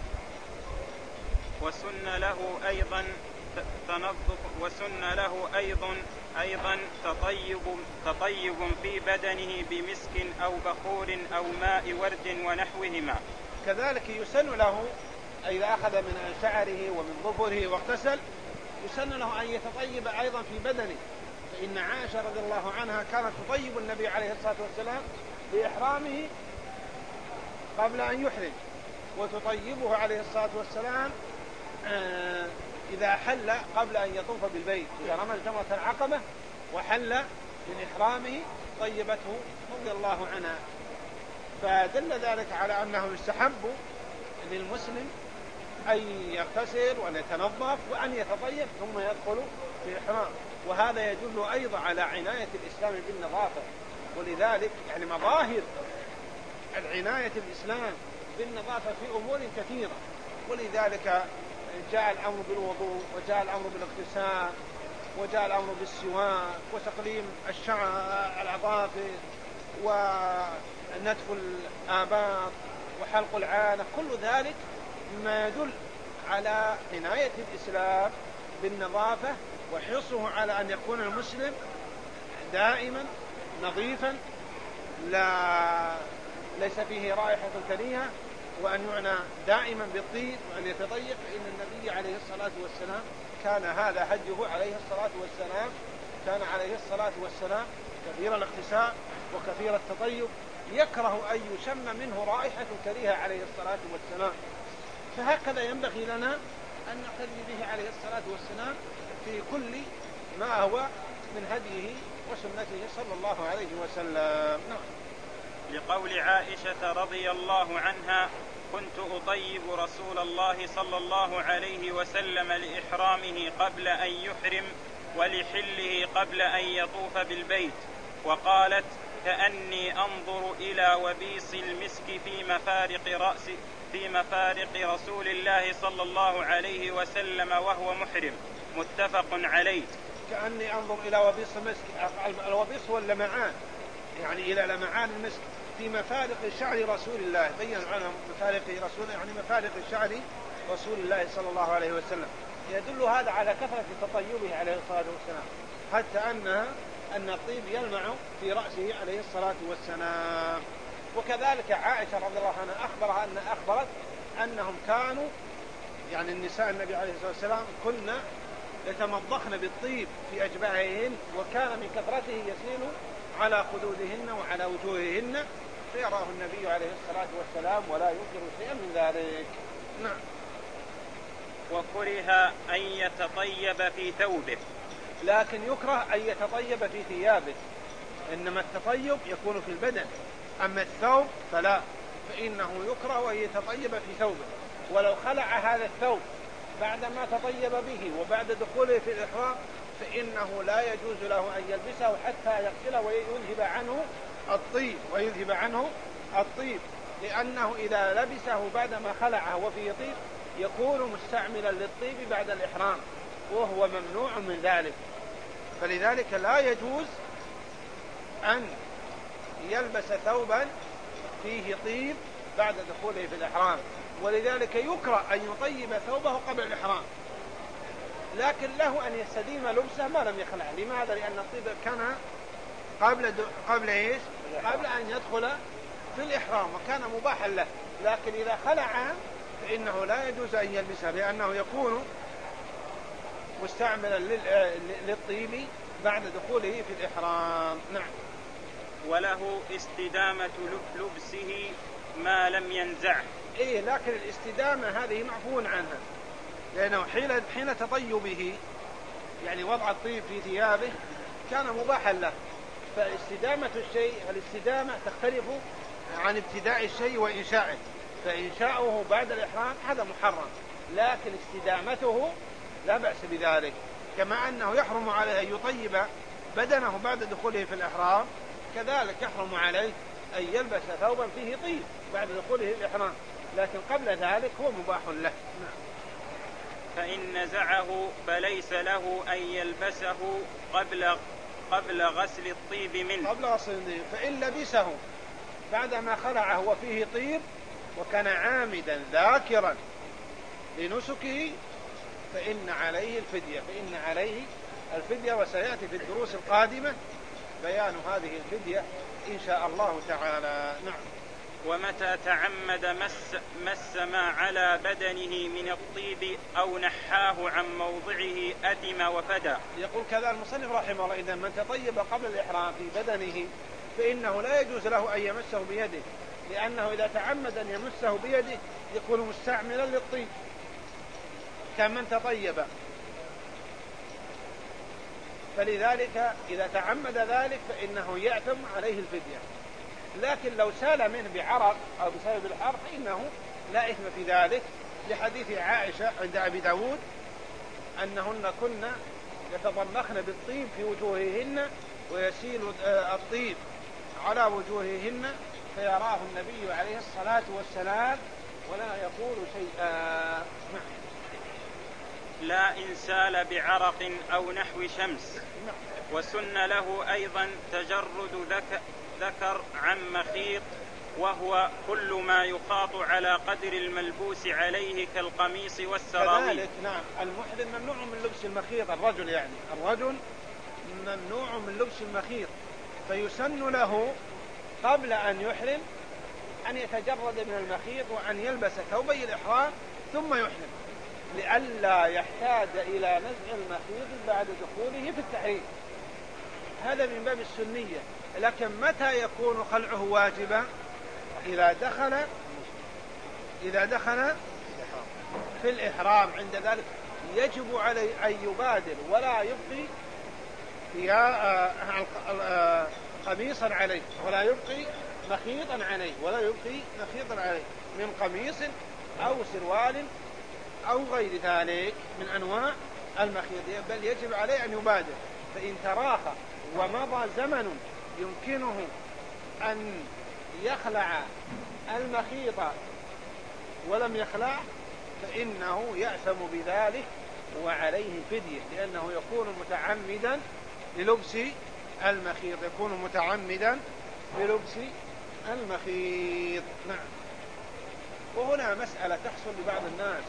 S3: وسن له أيضا تنظف وسن له أيضا أيضا تطيب تطيب في بدنه بمسك أو بخور أو ماء ورد ونحوهما.
S2: كذلك يسن له إذا أخذ من شعره ومن ظفره واغتسل، يسن له أن يتطيب أيضا في بدنه، فإن عائشة رضي الله عنها كانت تطيب النبي عليه الصلاة والسلام بإحرامه قبل أن يحرم، وتطيبه عليه الصلاة والسلام إذا حل قبل أن يطوف بالبيت، إذا رمى جمرة العقبة وحل من إحرامه طيبته رضي الله عنها. فدل ذلك على أنه يستحب للمسلم أن يغتسل وأن يتنظف وأن يتطيب ثم يدخل في إحرام، وهذا يدل أيضا على عناية الإسلام بالنظافة. ولذلك يعني مظاهر العناية الإسلام بالنظافة في أمور كثيرة، ولذلك جاء الأمر بالوضوء، وجاء الأمر بالاغتسال، وجاء الأمر بالسواك وتقليم الشعر الأظافر ونتف الآباط وحلق العانة، كل ذلك ما يدل على عناية الإسلام بالنظافة. وحرصه على أن يكون المسلم دائما نظيفا لا ليس فيه رائحة كريهة، وأن يعنى دائما بالطيب وأن يتطيب، فإن النبي عليه الصلاة والسلام كان هذا هديه عليه الصلاة والسلام، كان عليه الصلاة والسلام كثير الاغتسال وكثير التطيب، يكره أن يشم منه رائحة كريهة عليه الصلاة والسلام. فهكذا ينبغي لنا أن نقتدي به عليه الصلاة والسلام في كل ما هو من هديه وسنته صلى الله عليه وسلم. نعم.
S3: لقول عائشة رضي الله عنها: كنت أطيب رسول الله صلى الله عليه وسلم لإحرامه قبل أن يحرم ولحله قبل أن يطوف بالبيت. وقالت: كأني أنظر إلى وبيص المسك في مفارق رأس في مفارق رسول الله صلى الله عليه وسلم وهو محرم. متفق عليه.
S2: كأني أنظر إلى وبيص المسك، الوبيص هو اللمعان، يعني إلى لمعان المسك في مفارق شعر رسول الله، بين عنها مفارق رسول يعني مفارق شعر رسول الله صلى الله عليه وسلم. يدل هذا على كثرة تطيبه عليه الصلاة والسلام، حتى أنها أن الطيب يلمع في رأسه عليه الصلاة والسلام. وكذلك عائشة رضي الله عنها أخبرها أن أخبرت أنهم كانوا يعني النساء النبي عليه الصلاة والسلام كنا يتمضخن بالطيب في أجباههن، وكان من كثرته يسيل على خدودهن وعلى وجوههن، فيراه النبي عليه الصلاة والسلام ولا ينكر شيئا من ذلك. نعم.
S3: وكره أن يتطيب في ثوبه،
S2: لكن يكره أن يتطيب في ثيابه، إنما التطيب يكون في البدن، أما الثوب فلا، فإنه يكره أن يتطيب في ثوبه. ولو خلع هذا الثوب بعدما تطيب به وبعد دخوله في الإحرام فإنه لا يجوز له أن يلبسه حتى يغسله ويذهب عنه الطيب ويذهب عنه الطيب لأنه إذا لبسه بعدما خلعه وفيه طيب يكون مستعملا للطيب بعد الإحرام، وهو ممنوع من ذلك. فلذلك لا يجوز أن يلبس ثوبا فيه طيب بعد دخوله في الإحرام، ولذلك يكره أن يطيب ثوبه قبل الإحرام، لكن له أن يستديم لبسه ما لم يخلع. لماذا؟ لأن الطيب كان قبل قبل إيش؟ قبل أن يدخل في الإحرام وكان مباحا له، لكن إذا خلع فإنه لا يجوز أن يلبسه، لأنه يكون مستعملا للطيب بعد دخوله في الإحرام. نعم.
S3: وله استدامة لبسه ما لم ينزعه.
S2: إيه، لكن الاستدامة هذه معفو عنها، لأنه حين حين تطيبه يعني وضع الطيب في ثيابه كان مباحا له، فاستدامة الشيء الاستدامة تختلف عن ابتداء الشيء وإنشائه، فإنشاؤه بعد الإحرام هذا محرم، لكن استدامته لا بأس بذلك. كما أنه يحرم عليه أن يطيب بدنه بعد دخوله في الإحرام، كذلك يحرم عليه أن يلبس ثوبا فيه طيب بعد دخوله في الإحرام، لكن قبل ذلك هو مباح له.
S3: فإن نزعه فليس له أن يلبسه قبل قبل غسل الطيب منه.
S2: قبل غسل الطيب، فإن لبسه بعدما خلعه وفيه طيب وكان عامدا ذاكرا لنسكه فإن عليه الفدية فإن عليه الفدية وسيأتي في الدروس القادمة بيان هذه الفدية إن شاء الله تعالى. نعم.
S3: ومتى تعمد مس, مس ما على بدنه من الطيب أو نحاه عن موضعه أثم وفدى.
S2: يقول كذا المصنف رحمه الله: إذا من تطيب قبل الإحرام في بدنه فإنه لا يجوز له أن يمسه بيده، لأنه إذا تعمد أن يمسه بيده يكون مستعملا للطيب كمن تطيب، فلذلك إذا تعمد ذلك فإنه يأثم عليه الفدية. لكن لو سال منه بعرق أو بسبب الحر فإنه لا إثم في ذلك، لحديث عائشة عند أبي داود أنهن كن يتضمخن بالطيب في وجوههن ويسيل الطيب على وجوههن فيراه النبي عليه الصلاة والسلام ولا يقول شيئا.
S3: لا إن سال بعرق أو نحو شمس. وسن له أيضا تجرد ذكر عن مخيط وهو كل ما يخاط على قدر الملبوس عليه كالقميص والسراويل.
S2: كذلك نعم المحرم ممنوع من لبس المخيط، الرجل يعني الرجل ممنوع من لبس المخيط، فيسن له قبل أن يحرم أن يتجرد من المخيط وأن يلبس ثوبي الإحرام ثم يحرم، لئلا يحتاج إلى نزع المخيط بعد دخوله في التحريم. هذا من باب السنية. لكن متى يكون خلعه واجبا؟ إذا دخل إذا دخل في الإحرام، عند ذلك يجب عليه أن يبادر ولا يبقي قميصا عليه ولا يبقي مخيطا عليه ولا يبقي مخيطا عليه من قميص أو سروال أو غير ذلك من أنواع المخيط، بل يجب عليه أن يبادر. فإن تراخى ومضى زمن يمكنه أن يخلع المخيط ولم يخلع فإنه يأثم بذلك وعليه فدية، لأنه يكون متعمدا للبس المخيط يكون متعمدا للبس المخيط. نعم. وهنا مسألة تحصل لبعض الناس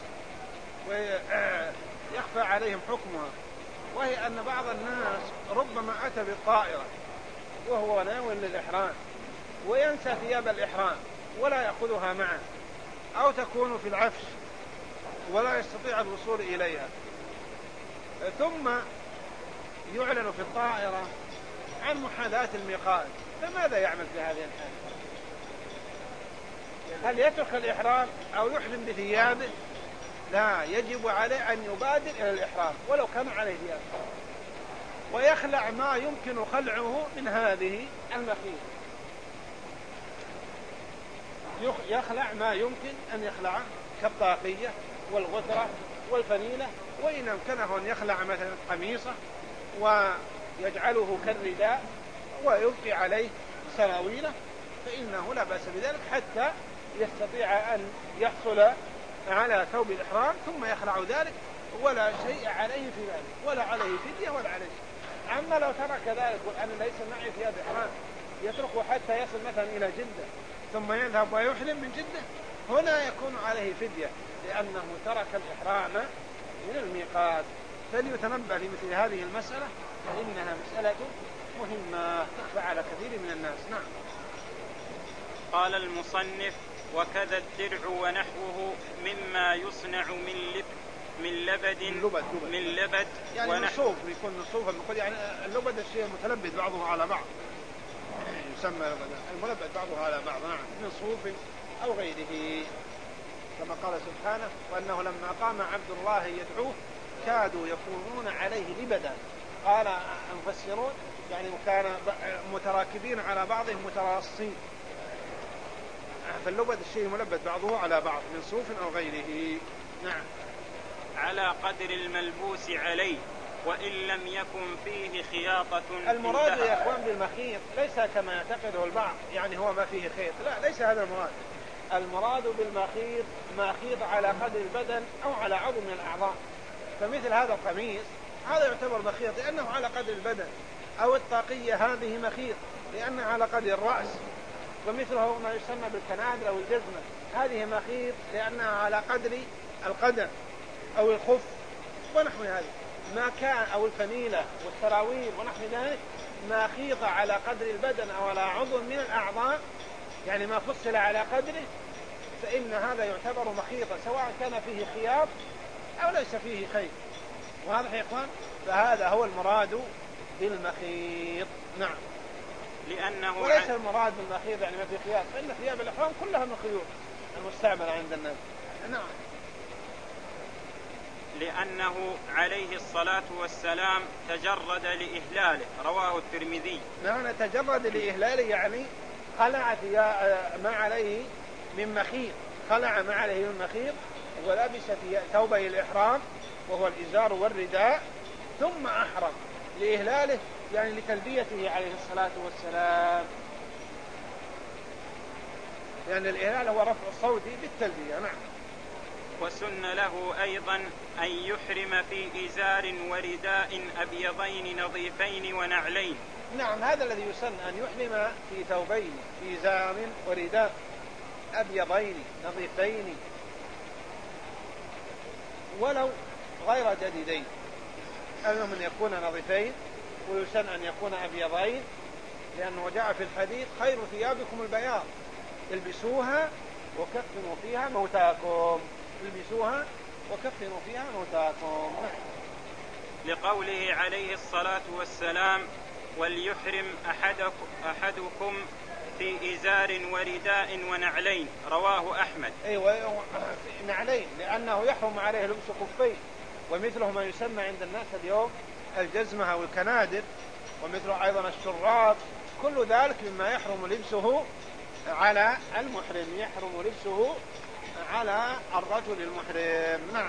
S2: ويخفى عليهم حكمها، وهي أن بعض الناس ربما أتى بالطائرة وهو ناوي للإحرام وينسى ثياب الإحرام ولا يأخذها معه، أو تكون في العفش ولا يستطيع الوصول إليها، ثم يعلن في الطائرة عن محاذاة الميقات، فماذا يعمل في هذه الحالة؟ هل يترك الإحرام أو يحرم بثيابه؟ لا، يجب عليه أن يبادر إلى الإحرام ولو كان عليه ثياب، ويخلع ما يمكن خلعه من هذه المخيط، يخلع ما يمكن أن يخلعه كالطاقية والغترة والفنيلة، وإن أمكنه أن يخلع مثلا قميصه ويجعله كالرداء ويبقي عليه سراويله فإنه لا بأس بذلك حتى يستطيع أن يحصل على ثوب الإحرام ثم يخلع ذلك ولا شيء عليه في ذلك، ولا عليه فدية ولا عليه شيء. أما لو ترك ذلك وأن ليس معي ثياب إحرام يتركه حتى يصل مثلا إلى جدة ثم يذهب ويحرم من جدة، هنا يكون عليه فدية لأنه ترك الإحرام من الميقات. فليتنبه لمثل هذه المسألة فإنها مسألة مهمة تخفى على كثير من الناس. نعم.
S3: قال المصنف: وكذا الدرع ونحوه مما يصنع من لب من لبد
S2: من لبد, لبد.
S3: من لبد
S2: يعني نصوف، يكون نصوفا، يعني اللبد الشيء المتلبد بعضه على بعض يسمى الملبد بعضه على بعض. نعم. من صوف أو غيره، كما قال سبحانه: وأنه لما قام عبد الله يدعوه كادوا يكونون عليه لبدا. قال المفسرون يعني كان متراكبين على بعضهم متراصين، فاللبد الشيء ملبد بعضه على بعض من صوف أو غيره. نعم.
S3: على قدر الملبوس عليه وإن لم يكن فيه خياطة.
S2: المراد يا أخوان بالمخيط ليس كما يعتقده البعض يعني هو ما فيه خيط، لا، ليس هذا المراد. المراد بالمخيط ما خيط على قدر البدن أو على عضو من الأعضاء، فمثل هذا القميص هذا يعتبر مخيط لأنه على قدر البدن، أو الطاقية هذه مخيط لأنها على قدر الرأس، ومثله ما يسمى بالكنادر أو الجزمة هذه مخيط لأنها على قدر القدم أو الخف ونحو هذا ما كان، أو الفنيلة والسراويل ونحو ذلك ما خيط على قدر البدن أو على عضو من الأعضاء يعني ما فصل على قدره، فإن هذا يعتبر مخيطا سواء كان فيه خياط أو ليس فيه خيط. واضح يا إخوان؟ فهذا هو المراد بالمخيط. نعم.
S3: لأنه
S2: وليس المراد بالمخيط يعني ما في خياط، فإن ثياب الإحرام كلها من خيوط المستعملة عند الناس. نعم.
S3: لأنه عليه الصلاة والسلام تجرد لإهلاله، رواه الترمذي.
S2: نعم، تجرد لإهلاله يعني خلع ما عليه من مخيط، خلع ما عليه من مخيط ولبس ثوبي الإحرام وهو الإزار والرداء ثم أحرم لإهلاله يعني لتلبيته عليه الصلاة والسلام، لأن الإهلال هو رفع الصوت بالتلبية. نعم.
S3: وسن له أيضا أن يحرم في إزار ورداء أبيضين نظيفين ونعلين.
S2: نعم، هذا الذي يسن أن يحرم في ثوبين، في إزار ورداء أبيضين نظيفين ولو غير جديدين، المهم أن يكون نظيفين، ويسن أن يكون أبيضين، لأنه جاء في الحديث خير ثيابكم البياض البسوها وكفنوا فيها موتاكم، البسوها وكفنوا فيها موتاكم.
S3: لقوله عليه الصلاة والسلام وليحرم أحدكم, أحدكم في إزار ورداء ونعلين، رواه أحمد.
S2: أيوة، نعلين، لأنه يحرم عليه لبس خفين، ومثله ما يسمى عند الناس اليوم الجزمة أو الكنادر، ومثله أيضا الشراب، كل ذلك مما يحرم لبسه على المحرم، يحرم لبسه على الرجل المحرم. نعم.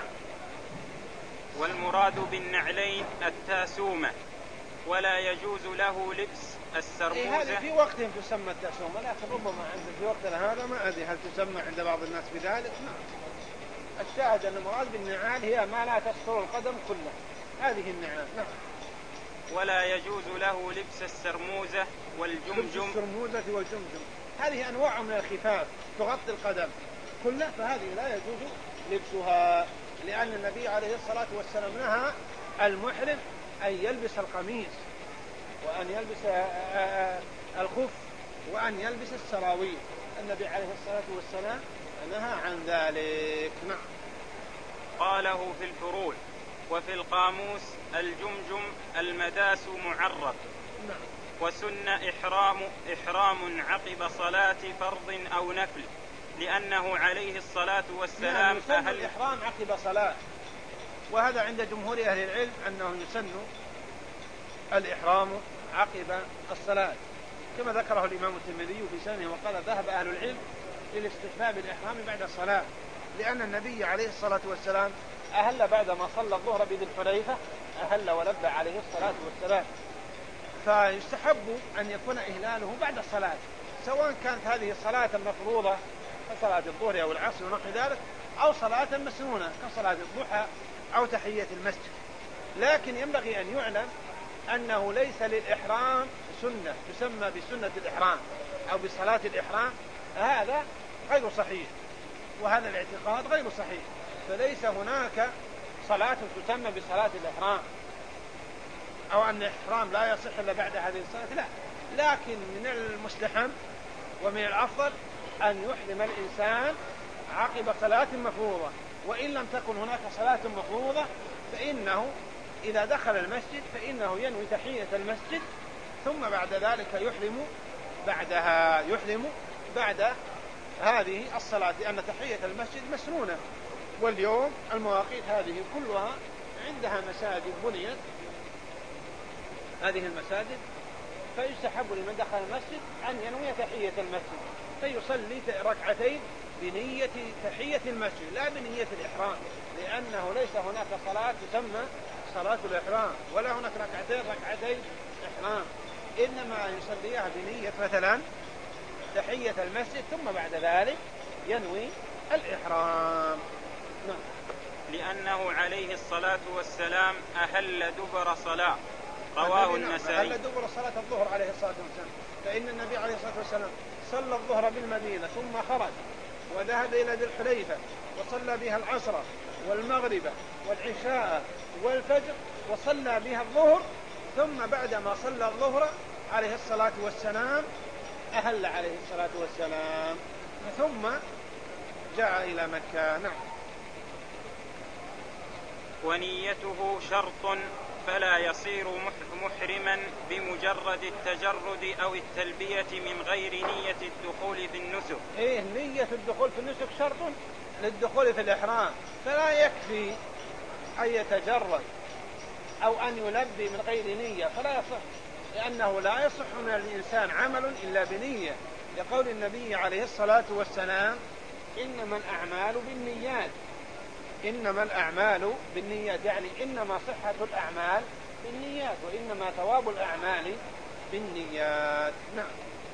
S3: والمراد بالنعلين التاسومة، ولا يجوز له لبس السربوزة.
S2: إيه، هذه في وقت تسمى التاسومة، لكن ربما عند في وقتنا هذا ما أدري هل تسمى عند بعض الناس بذلك. نعم. الشاهد أن المراد بالنعال هي ما لا تستر القدم كلها، هذه النعال. نعم.
S3: ولا يجوز له لبس السرموزة والجمجم.
S2: لبس السرموزة والجمجم هذه أنواع من الخفاف تغطي القدم كلها، فهذه لا يجوز لبسها، لأن النبي عليه الصلاة والسلام نهى المحرم أن يلبس القميص، وأن يلبس الخف، وأن يلبس السراويل. النبي عليه الصلاة والسلام نهى عن ذلك. نعم.
S3: قاله في الفروع. وفي القاموس الجمجم المداس معرض.
S2: نعم.
S3: وسن إحرام, إحرام عقب صلاة فرض أو نفل، لأنه عليه الصلاة والسلام
S2: نعم، أهل الإحرام عقب صلاة، وهذا عند جمهور أهل العلم أنه يسن الإحرام عقب الصلاة، كما ذكره الإمام الترمذي في سننه، وقال ذهب أهل العلم للاستحباب الإحرام بعد الصلاة، لأن النبي عليه الصلاة والسلام أهل بعدما صلى الظهر بذي الحليفة، أهل ولبى عليه الصلاة والسلام، فيستحب أن يكون إهلاله بعد الصلاة، سواء كانت هذه الصلاة المفروضة كصلاة الظهر أو العصر ونحو ذلك، أو صلاة مسنونة كصلاة الضحى أو تحية المسجد. لكن ينبغي أن يعلم أنه ليس للإحرام سنة تسمى بسنة الإحرام أو بصلاة الإحرام، هذا غير صحيح، وهذا الاعتقاد غير صحيح، فليس هناك صلاة تسمى بصلاة الإحرام، أو أن الإحرام لا يصح إلا بعد هذه الصلاة، لا، لكن من المستحب ومن الأفضل أن يحرم الإنسان عقب صلاة مفروضة، وإن لم تكن هناك صلاة مفروضة فإنه إذا دخل المسجد فإنه ينوي تحية المسجد، ثم بعد ذلك يحرم بعدها، يحرم بعد هذه الصلاة، لأن تحية المسجد مسنونة، واليوم المواقيت هذه كلها عندها مساجد بنيت هذه المساجد، فيستحب لمن دخل المسجد أن ينوي تحية المسجد، فيصلي ركعتين بنية تحية المسجد لا بنية الإحرام، لأنه ليس هناك صلاة تسمى صلاة الإحرام، ولا هناك ركعتين ركعتين إحرام، إنما يصليها بنية مثلا تحية المسجد، ثم بعد ذلك ينوي الإحرام. نعم.
S3: لأنه عليه الصلاة والسلام أهل دبر صلاة، رواه النسائي.
S2: أهل دبر صلاة الظهر عليه الصلاة والسلام، فإن النبي عليه الصلاة والسلام صلى الظهر بالمدينة ثم خرج وذهب إلى ذي الحليفة وصلى بها العصر والمغرب والعشاء والفجر، وصلى بها الظهر، ثم بعدما صلى الظهر عليه الصلاة والسلام أهل عليه الصلاة والسلام، ثم جاء إلى مكة. نعم.
S3: ونيته شرط، فلا يصير محرما بمجرد التجرد أو التلبية من غير نية الدخول في النسك.
S2: إيه، نية الدخول في النسك شرط للدخول في الإحرام، فلا يكفي أن يتجرد أو أن يلبي من غير نية، فلا يصح، لأنه لا يصح من الإنسان عمل إلا بنية، لقول النبي عليه الصلاة والسلام إنما الأعمال بالنيات، إنما الأعمال بالنيات، يعني إنما صحة الأعمال بالنيات، وإنما ثواب الأعمال بالنيات. نعم.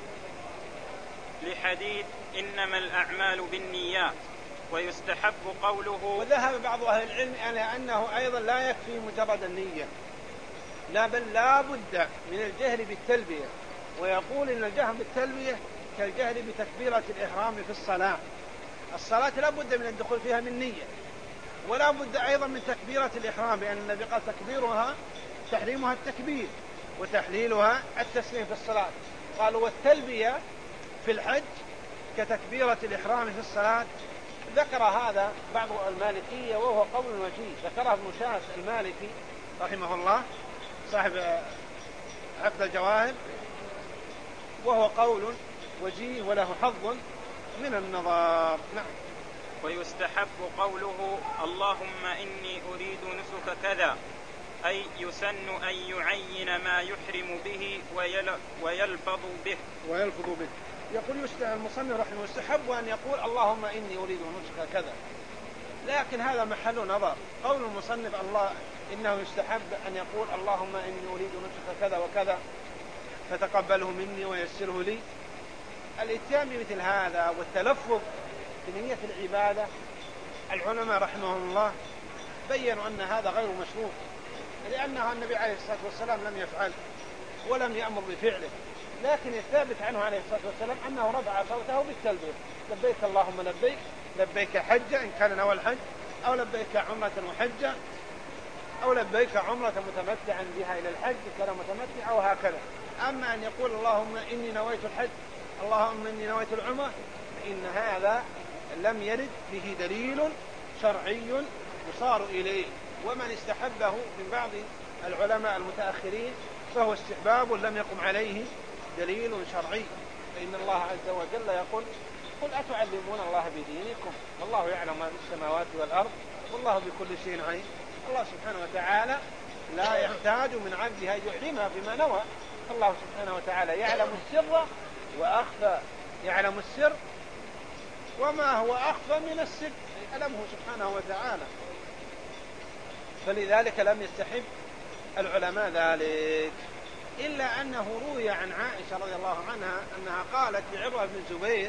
S3: لحديث إنما الأعمال بالنيات. ويستحب قوله.
S2: وذهب بعض أهل العلم إلى أنه أيضا لا يكفي مجرد النية، لا بل لا بد من الجهر بالتلبية، ويقول إن الجهر بالتلبية كالجهر بتكبيرة الإحرام في الصلاة. الصلاة لا بد من الدخول فيها من نية، ولا بد أيضا من تكبيرة الإحرام، لأن النبي قال تكبيرها تحريمها التكبير وتحليلها التسليم في الصلاة. قالوا والتلبية في الحج كتكبيرة الإحرام في الصلاة. ذكر هذا بعض المالكية وهو قول وجيه، ذكره ابن شاس المالكي رحمه الله صاحب عقد الجواهر، وهو قول وجيه وله حظ من النظر. نعم.
S3: ويستحب قوله اللهم إني أريد نسك كذا، أي يسن أن يعين ما يحرم به ويلفظ به
S2: ويلفظ به. يقول المصنف رحمه الله يستحب أن يقول اللهم إني أريد نسك كذا، لكن هذا محل نظر. قول المصنف الله إنه يستحب أن يقول اللهم إني أريد نسك كذا وكذا فتقبله مني ويسره لي. الاتيان بمثل هذا والتلفظ بنية العبادة، العلماء رحمهم الله بيّنوا أن هذا غير مشروع، لأنه النبي عليه الصلاة والسلام لم يفعل ولم يأمر بفعله، لكن الثابت عنه عليه الصلاة والسلام أنه رفع صوته بالتلبية، لبيك اللهم لبيك، لبيك حجة إن كان نوى الحج، أو لبيك عمرة وحجة، أو لبيك عمرة متمتعا بها إلى الحج كان متمتع، أو هكذا. أما أن يقول اللهم إني نويت الحج، اللهم إني نويت العمرة، فإن هذا لم يرد به دليل شرعي يصار إليه. ومن استحبه من بعض العلماء المتأخرين فهو استحباب لم يقم عليه دليل شرعي، فإن الله عز وجل يقول قل أتعلمون الله بدينكم والله يعلم ما في السماوات والأرض والله بكل شيء عليم. الله سبحانه وتعالى لا يحتاج من عبده أن يعلمها بما نوى، الله سبحانه وتعالى يعلم السر وأخفى، يعلم السر وما هو أخفى من السر يعلمه سبحانه وتعالى، فلذلك لم يستحب العلماء ذلك. إلا أنه روي عن عائشة رضي الله عنها أنها قالت لعروة بن الزبير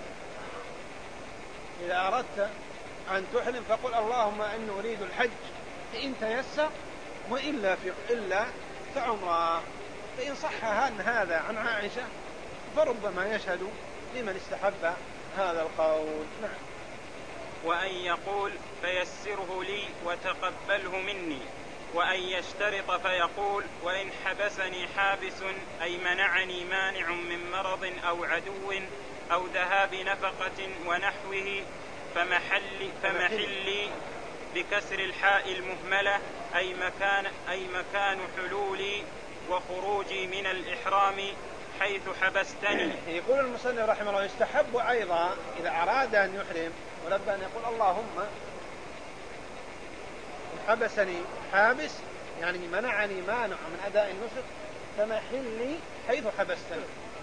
S2: إذا أردت أن تحرم فقل اللهم إني أريد الحج فإن تيسر وإلا في إلا فعمره. فإن صح هذا عن عائشة فربما يشهد لمن استحب هذا القول. نعم.
S3: وأن يقول فيسره لي وتقبله مني، وأن يشترط فيقول وإن حبسني حابس أي منعني مانع من مرض أو عدو أو ذهاب نفقة ونحوه فمحل فمحلي بكسر الحاء المهملة أي مكان أي مكان حلولي وخروجي من الإحرام حيث حبستني.
S2: يقول المصنف رحمه الله يستحب أيضا إذا أراد أن يحرم ولبى أن يقول اللهم حبسني حابس يعني منعني مانع من أداء النسك فمحلي حيث حبستني.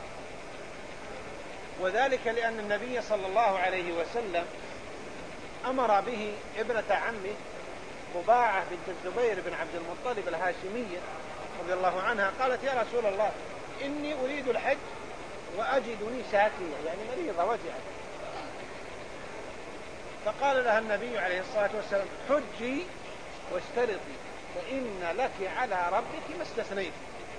S2: وذلك لأن النبي صلى الله عليه وسلم أمر به ابنة عمه رباعة بنت الزبير بن عبد المطلب الهاشمية رضي الله عنها، قالت يا رسول الله إني أريد الحج وأجدني شاكية يعني مريضة وجعت، فقال لها النبي عليه الصلاة والسلام حجي واشترطي فإن لك على ربك ما استثنيت.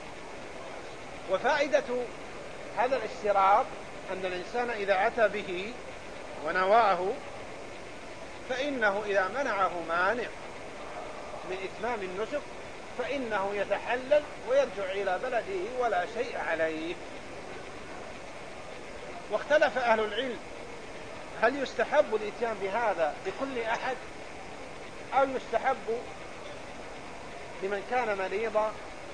S2: وفائدة هذا الاشتراط أن الإنسان إذا أتى به ونواه فإنه إذا منعه مانع من إتمام النسك فإنه يتحلل ويرجع إلى بلده ولا شيء عليه. واختلف أهل العلم هل يستحب الإتيان بهذا لكل أحد أو يستحب لمن كان مريضا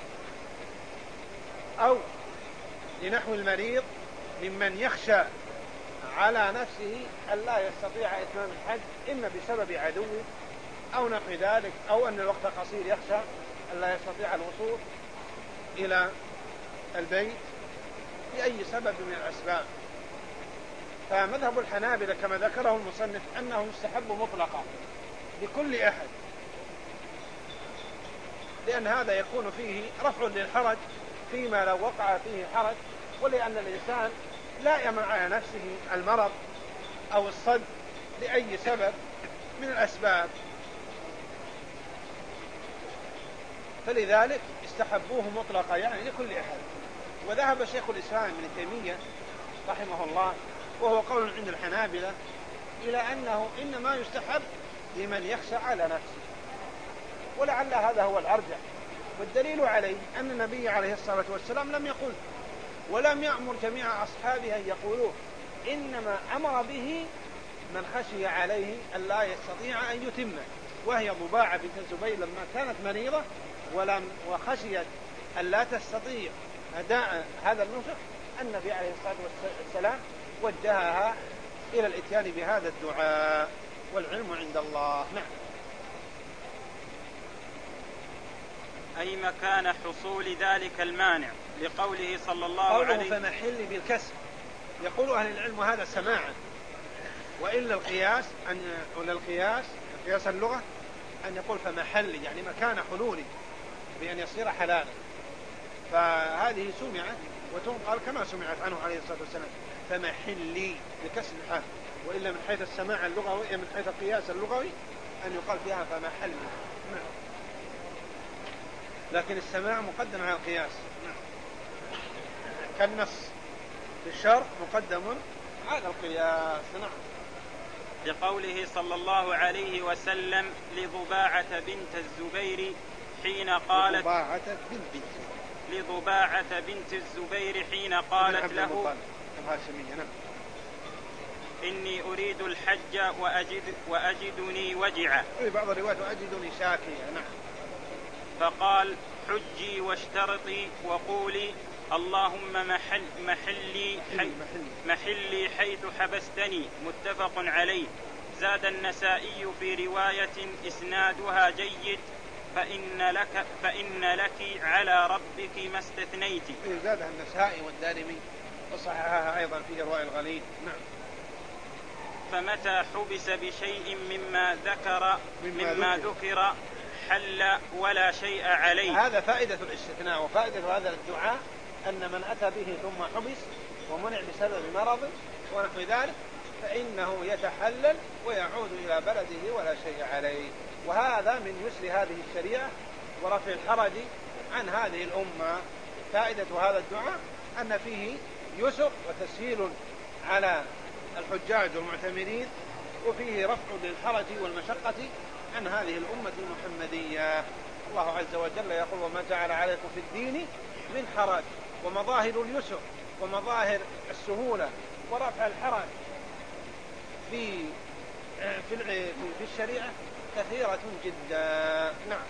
S2: أو لنحو المريض ممن يخشى على نفسه أن لا يستطيع إتمام الحج إما بسبب عدو أو نحو ذلك أو أن الوقت قصير يخشى أن لا يستطيع الوصول إلى البيت لأي سبب من الأسباب. فمذهب الحنابلة كما ذكره المصنف أنه يستحب مطلقا لكل أحد، لأن هذا يكون فيه رفع للحرج فيما لو وقع فيه حرج، ولأن الإنسان لا يمنع على نفسه المرض أو الصد لأي سبب من الأسباب. فلذلك استحبوه مطلقا يعني لكل أحد. وذهب شيخ الإسلام ابن تيمية رحمه الله وهو قول عند الحنابلة إلى أنه إنما يستحب لمن يخشى على نفسه، ولعل هذا هو الأرجح. والدليل عليه أن النبي عليه الصلاة والسلام لم يقل ولم يأمر جميع أصحابه أن يقولوه، إنما أمر به من خشي عليه أن لا يستطيع أن يتمه، وهي ضباعة بنت الزبير لما كانت مريضة ولم وخشيت أن لا تستطيع أداء هذا النسك، النبي عليه الصلاة والسلام وجهها إلى الإتيان بهذا الدعاء، والعلم عند الله. نعم.
S3: أي مكان حصول ذلك المانع، لقوله صلى الله
S2: قوله
S3: عليه وسلم
S2: فمحل بالكسر، يقول أهل العلم هذا سماعا، وإلا القياس أن ولا القياس قياس اللغة أن يقول فمحل يعني مكان حلوله بأن يصير حلالا، فهذه سمعت وتنقل كما سمعت عنه عليه الصلاة والسلام فمحلي بكسر الحال، وإلا من حيث السماع اللغوي من حيث القياس اللغوي أن يقال فيها فمحل، لكن السماع مقدم على القياس كالنص في الشرع مقدم على القياس. نعم.
S3: لقوله صلى الله عليه وسلم لضباعة بنت الزبير حين قالت
S2: لضباعة بنت
S3: لضباعة بنت الزبير حين قالت له إني أريد الحج وأجد وأجدني وجعا،
S2: في بعض الروايات وأجدني شاكيا. نعم.
S3: فقال حجي واشترطي وقولي اللهم محل محلي, حي محلي حيث حبستني، متفق عليه. زاد النسائي في رواية إسنادها جيد فإن لك, فإن لك على ربك ما استثنيت.
S2: زادها النسائي والدارمي وصححها أيضا في إرواء الغليل. نعم.
S3: فمتى حبس بشيء مما ذكر مما, مما ذكر حل ولا شيء عليه.
S2: هذا فائدة الاستثناء، وفائدة هذا الدعاء أن من أتى به ثم حبس ومنع بسبب مرض ونحو ذلك فإنه يتحلل ويعود إلى بلده ولا شيء عليه. وهذا من يسر هذه الشريعة ورفع الحرج عن هذه الأمة. فائدة هذا الدعاء أن فيه يسر وتسهيل على الحجاج والمعتمرين، وفيه رفع للحرج والمشقة عن هذه الأمة المحمدية. الله عز وجل يقول وما جعل عليكم في الدين من حرج، ومظاهر اليسر ومظاهر السهولة ورفع الحرج في في في الشريعة كثيرة جدا. نعم.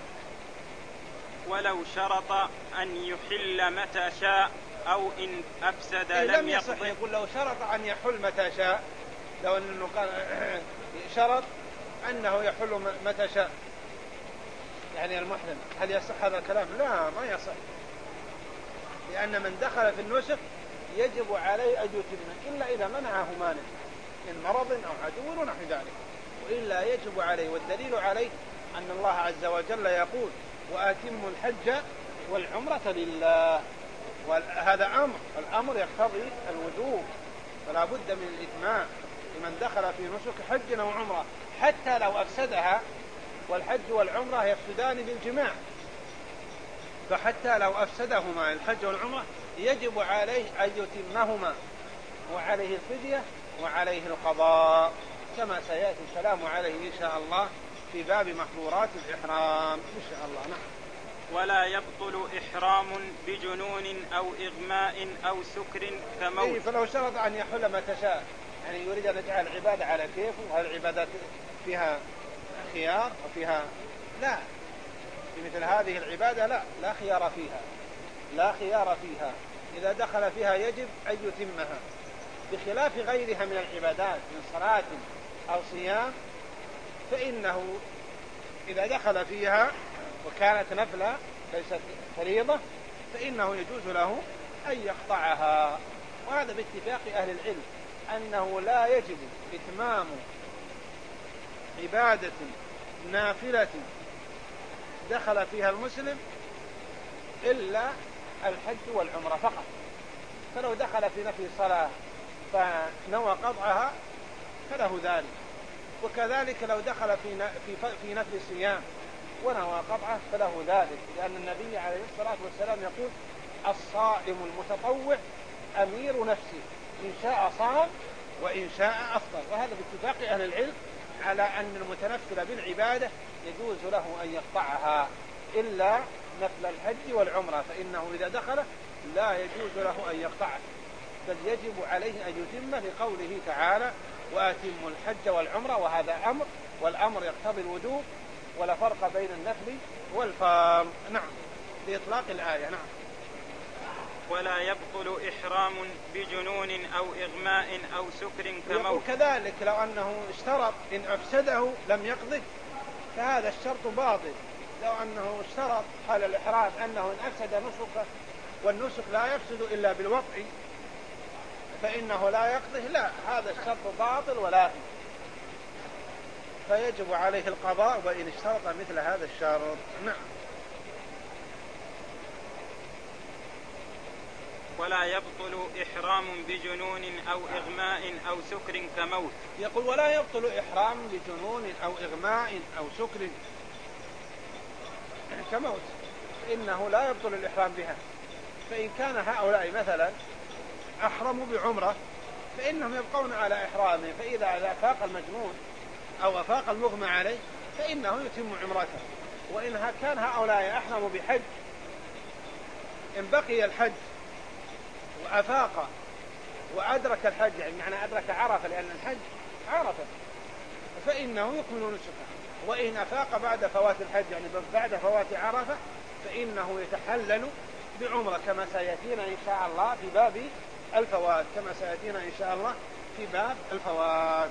S3: ولو شرط أن يحل متى شاء أو إن أفسد لم يقضي.
S2: يقول لو شرط أن يحل متى شاء، لو أنه قال شرط أنه يحل متى شاء يعني المحرم، هل يصح هذا الكلام؟ لا، ما يصح، لأن من دخل في النسك يجب عليه أن يتم إلا إذا منعه مانع من مرض أو عدو ونحو ذلك، وإلا يجب عليه. والدليل عليه أن الله عز وجل يقول وأتموا الحج والعمرة لله، وهذا أمر، الأمر يقتضي الوجوب، فلا بد من الإتمام لمن دخل في نسك حج أو عمرة حتى لو أفسدها، والحج والعمرة يفسدان بالجماع، فحتى لو أفسدهما الحج والعمرة يجب عليه أن يتمهما، وعليه الفدية وعليه القضاء، كما سيأتي الكلام عليه إن شاء الله في باب محظورات الإحرام إن شاء الله. نعم.
S3: ولا يبطل إحرام بجنون أو إغماء أو سكر كموت.
S2: إيه، فلو شرط أن يحل ما تشاء، يعني يريد أن يجعل العبادة على كيفه، وهل العبادات فيها خيار وفيها لا، في مثل هذه العبادة لا لا خيار فيها، لا خيار فيها، إذا دخل فيها يجب أن يتمها، بخلاف غيرها من العبادات من صلاة أو صيام، فإنه إذا دخل فيها وكانت نفلة ليست فريضة فإنه يجوز له أن يقطعها. وهذا باتفاق أهل العلم أنه لا يجب إتمام عبادة نافلة دخل فيها المسلم إلا الحج والعمرة فقط. فلو دخل في نفل صلاة فنوى قطعها فله ذلك، وكذلك لو دخل في في نفل صيام ونوى قطعه فله ذلك، لأن النبي عليه الصلاة والسلام يقول الصائم المتطوع أمير نفسه، إن شاء صام وإن شاء أفطر. وهذا باتفاق أهل العلم على أن المتنفل بالعبادة يجوز له أن يقطعها، إلا نفل الحج والعمرة فإنه إذا دخل لا يجوز له أن يقطعه، بل يجب عليه أن يتم لقوله تعالى وأتموا الحج والعمرة، وهذا أمر، والأمر يقتضي الوجوب، ولا فرق بين النفل والفرض. نعم، لإطلاق الآية. نعم.
S3: ولا يبطل إحرام بجنون أو إغماء أو سكر كموت.
S2: كذلك لو أنه اشترط إن أفسده لم يقضه فهذا الشرط باطل. لو أنه اشترط حال الإحرام أنه إن أفسد نسكه، والنسك لا يفسد إلا بالوطء، فإنه لا يقضه، لا، هذا الشرط باطل ولا فيجب عليه القضاء وإن اشترط مثل هذا الشرط. نعم.
S3: ولا يبطل إحرام بجنون أو إغماء أو سكر كموت.
S2: يقول ولا يبطل إحرام بجنون أو إغماء أو سكر كموت، فإنه لا يبطل الإحرام بها. فإن كان هؤلاء مثلا أحرموا بعمرة فإنهم يبقون على إحرامه، فإذا أفاق المجنون أو أفاق المغمى عليه فإنه يتم عمرته. وإن كان هؤلاء أحرموا بحج، إن بقي الحج وأفاق وأدرك الحج، يعني معنى أدرك عرفة لأن الحج عرفة، فإنه يكمل نسكه. وإن أفاق بعد فوات الحج، يعني بعد فوات عرفة، فإنه يتحلل بعمرة كما سيأتينا إن شاء الله في باب الفوات، كما سيأتينا إن شاء الله في باب الفوات.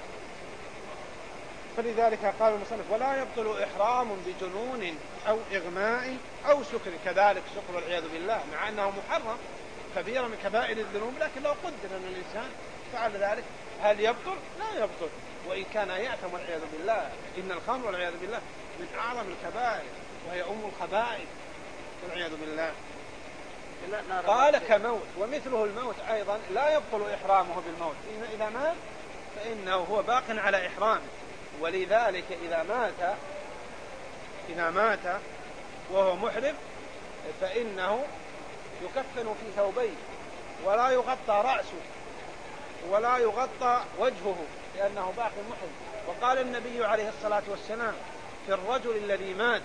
S2: فلذلك قال المصنف ولا يبطل إحرام بجنون أو إغماء أو سكر. كذلك سكر والعياذ بالله، مع أنه محرم كبيرة من كبائر الذنوب، لكن لو قدر أن الإنسان فعل ذلك هل يبطل؟ لا يبطل، وإن كان يأثم والعياذ بالله. إن الخمر والعياذ بالله من أعظم الكبائر وهي أم الخبائث والعياذ بالله. قال كموت، ومثله الموت أيضا لا يبطل إحرامه بالموت، إذا مات فإنه هو باق على إحرامه. ولذلك إذا مات إذا مات وهو محرم فإنه يكفن في ثوبين، ولا يغطى رأسه ولا يغطى وجهه لأنه باق محرم. وقال النبي عليه الصلاة والسلام في الرجل الذي مات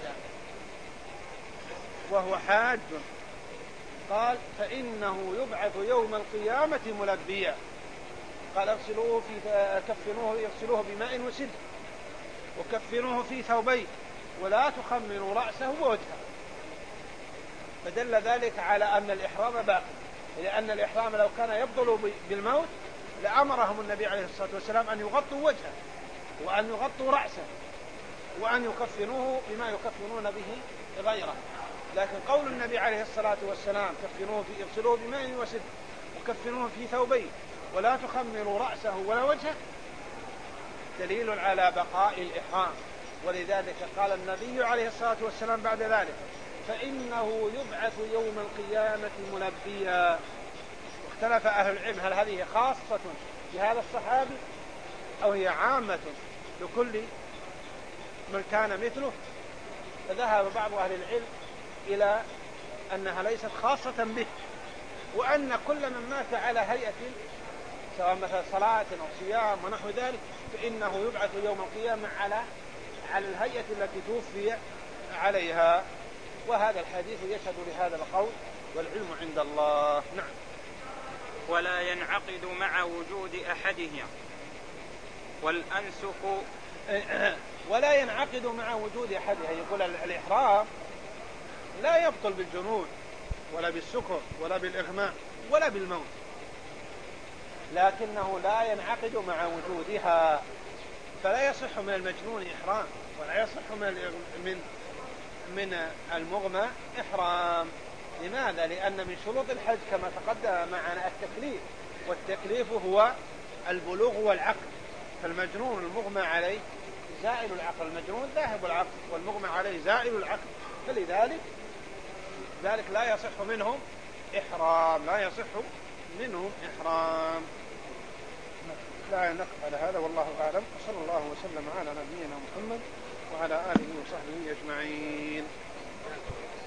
S2: وهو حاج، قال فإنه يبعث يوم القيامة ملبيا. قال اغسلوه في كفنوه يغسلوه بماء وسدر، وكفنوه في ثوبين، ولا تخمروا رأسه ووجهه. فدل ذلك على أن الإحرام باقي، لأن الإحرام لو كان يبطل بالموت لأمرهم النبي عليه الصلاة والسلام أن يغطوا وجهه وأن يغطوا رأسه وأن يكفنوه بما يكفنون به غيره. لكن قول النبي عليه الصلاة والسلام كفنوه في اغسلوه بماء وسدر وكفنوه في ثوبين ولا تخمروا رأسه ولا وجهه دليل على بقاء الإحرام. ولذلك قال النبي عليه الصلاة والسلام بعد ذلك فإنه يبعث يوم القيامة ملبيا. واختلف أهل العلم هل هذه خاصة بهذا الصحابي أو هي عامة لكل من كان مثله. فذهب بعض أهل العلم إلى أنها ليست خاصة به، وأن كل من مات على هيئة سواء مثل صلاة أو صيام ونحو ذلك فإنه يبعث يوم القيامة على على الهيئة التي توفي عليها. وهذا الحديث يشهد لهذا القول والعلم عند الله. نعم.
S3: ولا ينعقد مع وجود أحدهما والأنسك
S2: ولا ينعقد مع وجود أحدها. يقول الإحرام لا يبطل بالجنون ولا بالسكر ولا بالإغماء ولا بالموت، لكنه لا ينعقد مع وجودها. فلا يصح من المجنون إحرام ولا يصح من من من المغمى إحرام. لماذا؟ لأن من شروط الحج كما تقدم معنا التكليف، والتكليف هو البلوغ والعقل. فالمجنون المغمى عليه زائل العقل، المجنون ذاهب العقل والمغمى عليه زائل العقل، فلذلك ذلك لا يصح منهم إحرام لا يصح منهم إحرام. لا نقف على هذا والله أعلم، وصلى الله وسلم على نبينا محمد وعلى آله وصحبه أجمعين.